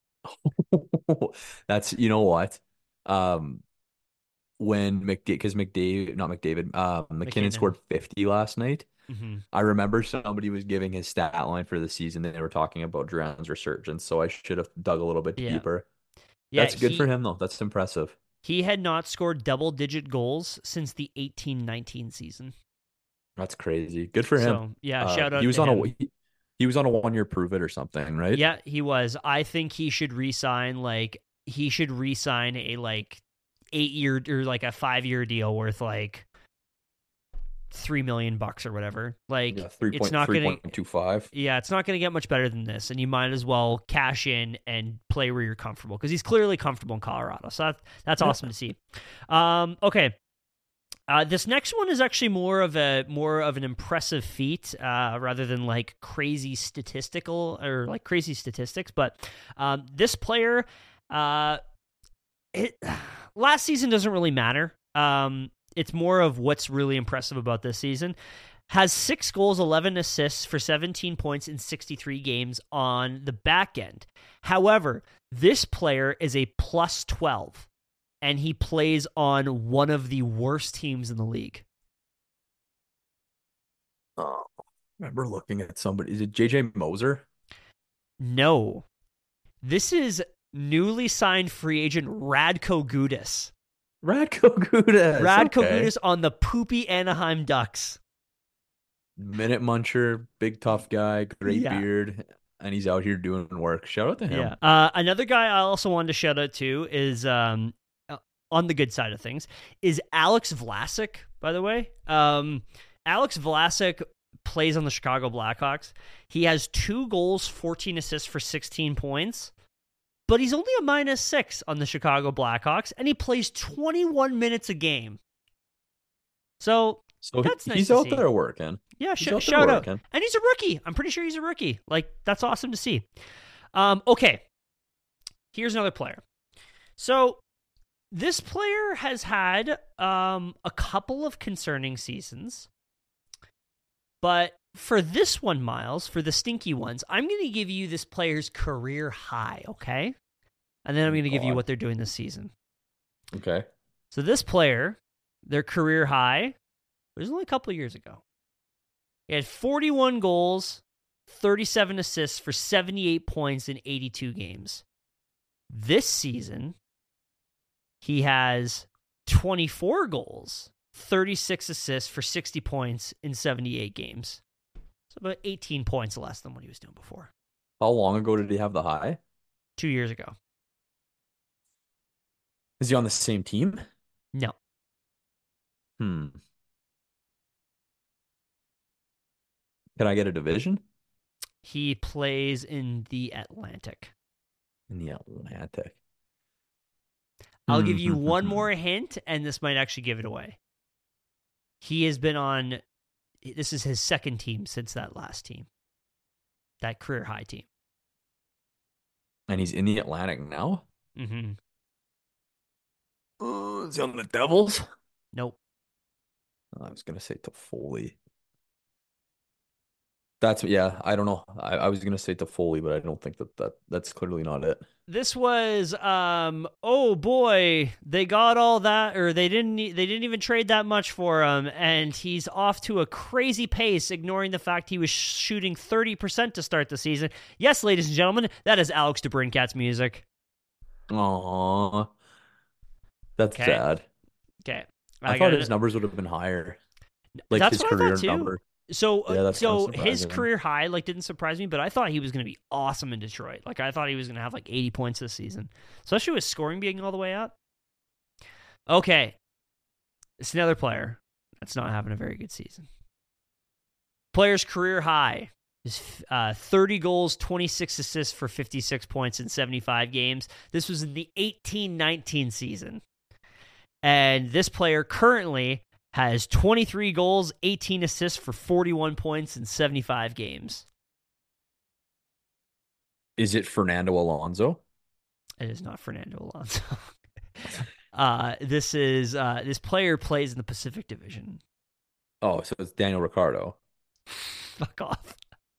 That's you know what, um, when McDavid, because McDavid, not McDavid, uh, McKinnon, McKinnon scored fifty last night. Mm-hmm. I remember somebody was giving his stat line for the season. They were talking about Drouin's resurgence, so I should have dug a little bit yeah. deeper. Yeah, that's good he, for him though. That's impressive. He had not scored double-digit goals since the eighteen nineteen season. That's crazy. Good for him. So, yeah, uh, shout out. He was to on him. a. He, He was on a one-year prove-it or something, right? Yeah, he was. I think he should re-sign, like, he should re-sign a, like, eight-year or, like, a five-year deal worth, like, three million bucks or whatever. Like, yeah, three. it's not going to... two five. Yeah, it's not going to get much better than this, and you might as well cash in and play where you're comfortable, because he's clearly comfortable in Colorado, so that, that's awesome to see. Um, okay. Uh, this next one is actually more of a more of an impressive feat uh, rather than like crazy statistical or like crazy statistics. But um, this player, uh, it, last season doesn't really matter. Um, it's more of what's really impressive about this season. Has six goals, eleven assists for seventeen points in sixty-three games on the back end. However, this player is a plus twelve. And he plays on one of the worst teams in the league. Oh, I remember looking at somebody. Is it J J Moser? No. This is newly signed free agent Radko Gudas. Radko Gudas. Radko okay. Gudas on the poopy Anaheim Ducks. Minute muncher, big tough guy, great Yeah. beard, and he's out here doing work. Shout out to him. Yeah. Uh, another guy I also wanted to shout out to is... Um, on the good side of things, is Alex Vlasic, by the way. Um, Alex Vlasic plays on the Chicago Blackhawks. He has two goals, fourteen assists for sixteen points, but he's only a minus six on the Chicago Blackhawks, and he plays twenty-one minutes a game. So, So that's he, nice he's to out see. there working. Yeah, He's sh- out there shout out. working. And he's a rookie. I'm pretty sure he's a rookie. Like, that's awesome to see. Um, okay, here's another player. So, this player has had um, a couple of concerning seasons, but for this one, Miles, for the stinky ones, I'm going to give you this player's career high, okay? And then I'm going to give you God. what they're doing this season. Okay. So this player, their career high, was only a couple of years ago. He had forty-one goals, thirty-seven assists for seventy-eight points in eighty-two games. This season, he has twenty-four goals, thirty-six assists for sixty points in seventy-eight games. So about eighteen points less than what he was doing before. How long ago did he have the high? Two years ago. Is he on the same team? No. Hmm. Can I get a division? He plays in the Atlantic. In the Atlantic. I'll give you one more hint, and this might actually give it away. He has been on, this is his second team since that last team. That career high team. And he's in the Atlantic now? Mm-hmm. Uh, is he on the Devils? Nope. I was going to say Toffoli. That's, yeah, I don't know. I, I was going to say Toffoli, but I don't think that, that that's clearly not it. This was, um, oh boy, they got all that, or they didn't, they didn't even trade that much for him, and he's off to a crazy pace, ignoring the fact he was shooting thirty percent to start the season. Yes, ladies and gentlemen, that is Alex DeBrincat's music. Aww. That's Okay. sad. Okay. I, I thought got his it. numbers would have been higher. Like That's his what I career thought too. number. So, Yeah, uh, that's so kinda his surprising. career high like didn't surprise me, but I thought he was going to be awesome in Detroit. Like I thought he was going to have like eighty points this season, especially with scoring being all the way up. Okay, it's another player that's not having a very good season. Player's career high is uh, thirty goals, twenty-six assists for fifty-six points in seventy-five games. This was in the eighteen nineteen season, and this player currently has twenty-three goals, eighteen assists for forty-one points in seventy-five games. Is it Fernando Alonso? It is not Fernando Alonso. uh, this is uh, this player plays in the Pacific Division. Oh, so it's Daniel Ricciardo. Fuck off.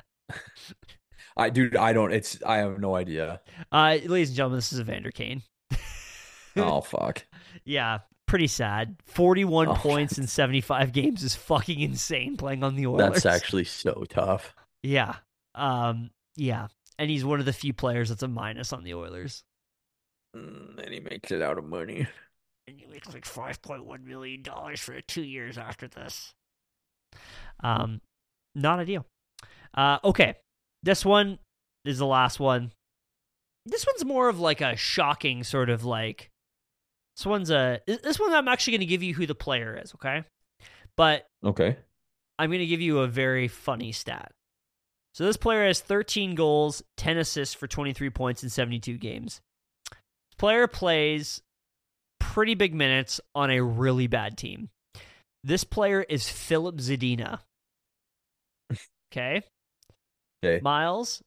I dude, I don't. It's I have no idea. Uh, ladies and gentlemen, this is Evander Kane. Oh fuck. Yeah, pretty sad. forty-one Oh, points shit. in seventy-five games is fucking insane playing on the Oilers. That's actually so tough. Yeah. Um, yeah. And he's one of the few players that's a minus on the Oilers. Mm, and he makes it out of money. And he makes like five point one million dollars for two years after this. Um, not ideal. Uh, okay. This one is the last one. This one's more of like a shocking sort of like, this one's a, this one I'm actually going to give you who the player is, okay? But Okay. I'm going to give you a very funny stat. So this player has thirteen goals, ten assists for twenty-three points in seventy-two games. This player plays pretty big minutes on a really bad team. This player is Philip Zadina. Okay. Okay. Miles,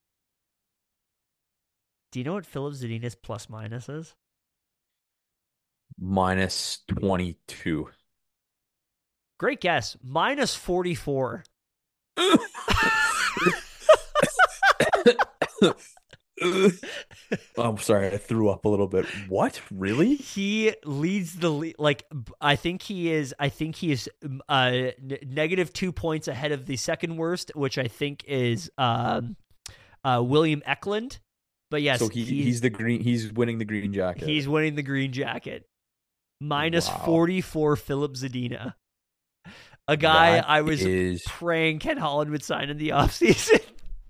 do you know what Philip Zadina's plus minus is? Minus twenty-two. Great guess. Minus forty-four. I'm sorry, I threw up a little bit. What? Really? He leads the le- like I think he is I think he is uh n- negative two points ahead of the second worst, which I think is um uh William Eklund. But yes, So he he's, he's the green he's winning the green jacket. he's winning the green jacket. Minus Wow. forty-four Philip Zadina. A guy That I was is praying Ken Holland would sign in the offseason.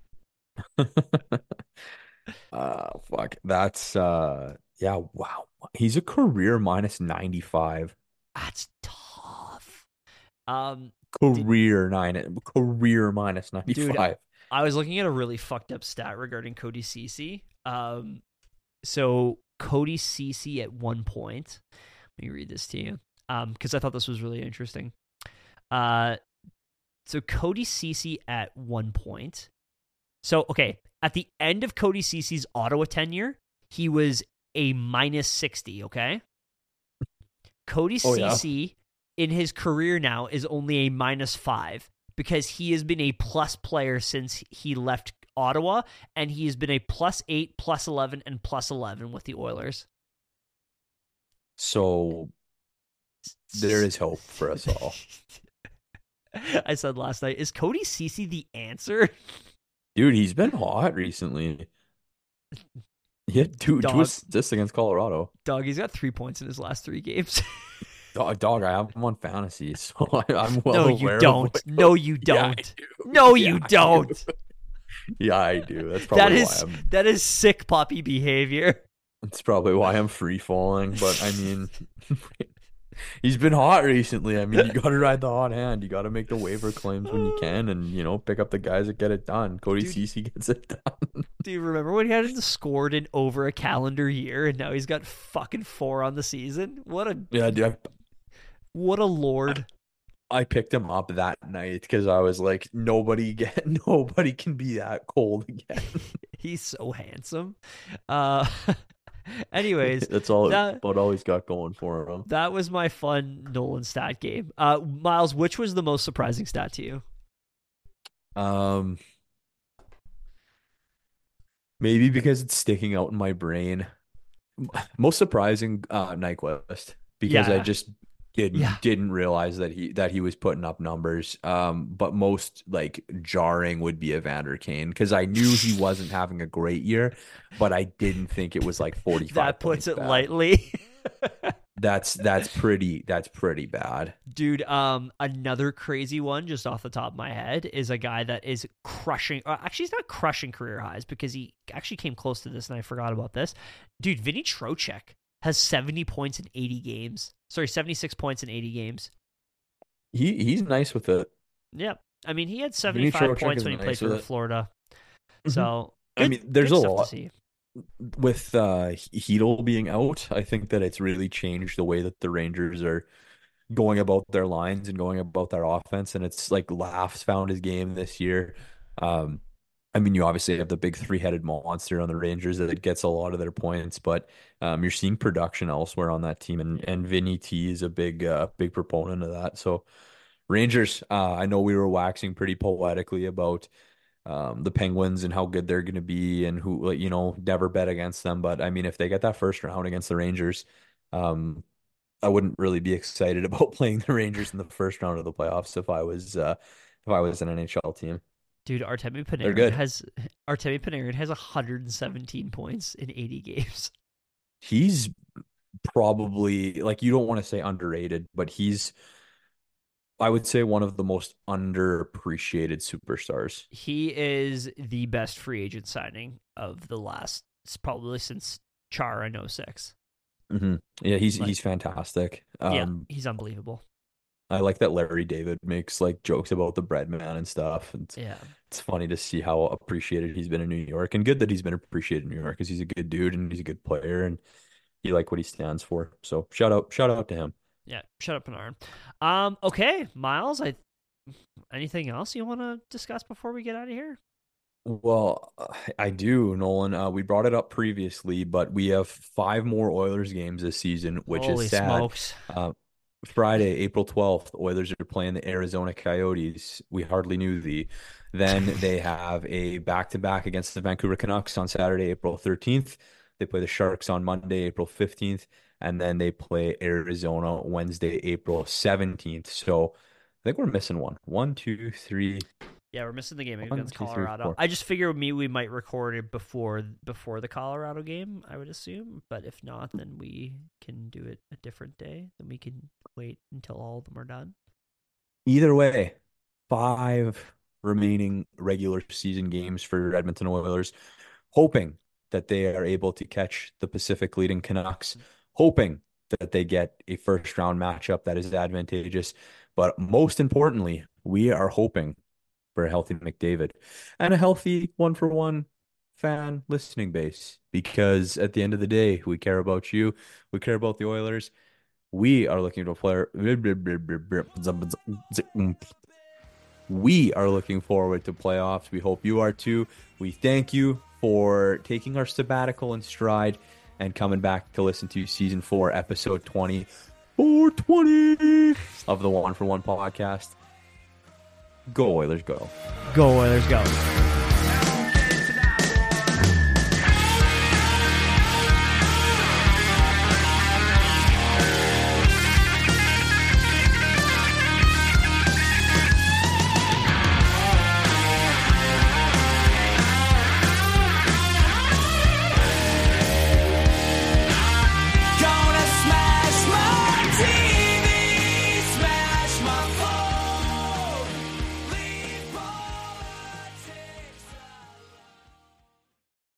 uh fuck. That's uh yeah, wow. He's a career minus ninety-five. That's tough. Um d- Career nine career minus dude, ninety-five. I was looking at a really fucked up stat regarding Cody Cece. Um, so Cody Cece at one point, let me read this to you, um, because I thought this was really interesting. Uh, so Cody Cece at one point. So okay, at the end of Cody Cece's Ottawa tenure, he was a minus sixty. Okay, Cody Oh, yeah. Cece in his career now is only a minus five because he has been a plus player since he left Ottawa, and he has been a plus eight, plus eleven, and plus eleven with the Oilers. So there is hope for us all. I said last night, is Cody Cece the answer? Dude, he's been hot recently. He had two, two Dog. assists against Colorado. Dog, he's got three points in his last three games. Dog, dog, I have him on fantasy, so I, I'm well no, aware you of don't. what- No, you Yeah, I don't. do. No, Yeah, you I do. don't. Yeah, I do. That's probably That is why I'm. that is sick poppy behavior. That's probably why I'm free falling. But I mean, he's been hot recently. I mean, you got to ride the hot hand. You got to make the waiver claims when you can, and you know, pick up the guys that get it done. Cody Dude. Cece gets it done. Do you remember when he hadn't scored in over a calendar year, and now he's got fucking four on the season? What a Yeah, dude. I, what a lord. I picked him up that night because I was like, nobody get nobody can be that cold again. He's so handsome. Uh, anyways, That's all that- about all he's got going for him. that was my fun Nolan stat game. Uh, Miles, which was the most surprising stat to you? Um, maybe because it's sticking out in my brain. Most surprising, uh, Nyquist, because I Yeah. just didn't Yeah. didn't realize that he that he was putting up numbers. Um, but most like jarring would be Evander Kane because I knew he wasn't having a great year, but I didn't think it was like forty-five. That puts points it bad. lightly. That's that's pretty that's pretty bad. Dude, um, another crazy one just off the top of my head is a guy that is crushing. Uh, actually, he's not crushing career highs because he actually came close to this, and I forgot about this. Dude, Vinny Trocheck has seventy points in eighty games. Sorry, seventy-six points in eighty games. He he's nice with it. Yep. I mean, he had Trocheck seventy-five points is when he nice played for with it. Florida. Mhm. So, I good- mean, there's good a stuff to lot see. with uh Hedel being out. I think that it's really changed the way that the Rangers are going about their lines and going about their offense. And it's like Laughs found his game this year. Um, I mean, you obviously have the big three-headed monster on the Rangers that gets a lot of their points, but um, you're seeing production elsewhere on that team, and and Vinny T is a big uh, big proponent of that. So Rangers, uh, I know we were waxing pretty poetically about um, the Penguins and how good they're going to be, and who like, you know, never bet against them. But I mean, if they get that first round against the Rangers, um, I wouldn't really be excited about playing the Rangers in the first round of the playoffs if I was uh, if I was an N H L team. Dude, Artemi They're Panarin good. has Artemi Panarin has one hundred seventeen points in eighty games. He's probably like you don't want to say underrated, but he's I would say one of the most underappreciated superstars. He is the best free agent signing of the last, probably since Chara in oh six. hmm Yeah, he's Like- he's fantastic. yeah, Um, he's unbelievable. I like that Larry David makes like jokes about the bread man and stuff. It's Yeah. it's funny to see how appreciated he's been in New York, and good that he's been appreciated in New York because he's a good dude and he's a good player and he like what he stands for. So shout out shout out to him. Yeah, shut up, Panarin. Um, okay, Miles. I anything else you want to discuss before we get out of here? Well, uh, I do, Nolan. Uh, we brought it up previously, but we have five more Oilers games this season, which is Holy sad. smokes! Uh, Friday, April twelfth, Oilers are playing the Arizona Coyotes. We hardly knew thee. Then they have a back-to-back against the Vancouver Canucks on Saturday, April thirteenth. They play the Sharks on Monday, April fifteenth, and then they play Arizona Wednesday, April seventeenth. So I think we're missing one. One, two, three, Yeah, we're missing the game one, against two, three, Colorado. four. I just figure me we might record it before before the Colorado game, I would assume. But if not, then we can do it a different day. Then we can wait until all of them are done. Either way, five remaining regular season games for Edmonton Oilers, hoping that they are able to catch the Pacific leading Canucks, hoping that they get a first round matchup that is advantageous. But most importantly, we are hoping for a healthy McDavid and a healthy one for one fan listening base, because at the end of the day, we care about you. We care about the Oilers. We are looking to a player. We are looking forward to playoffs. We hope you are too. We thank you for taking our sabbatical in stride and coming back to listen to season four, episode twenty, four twenty of the One for One podcast. Go Oilers, go. Go Oilers, go.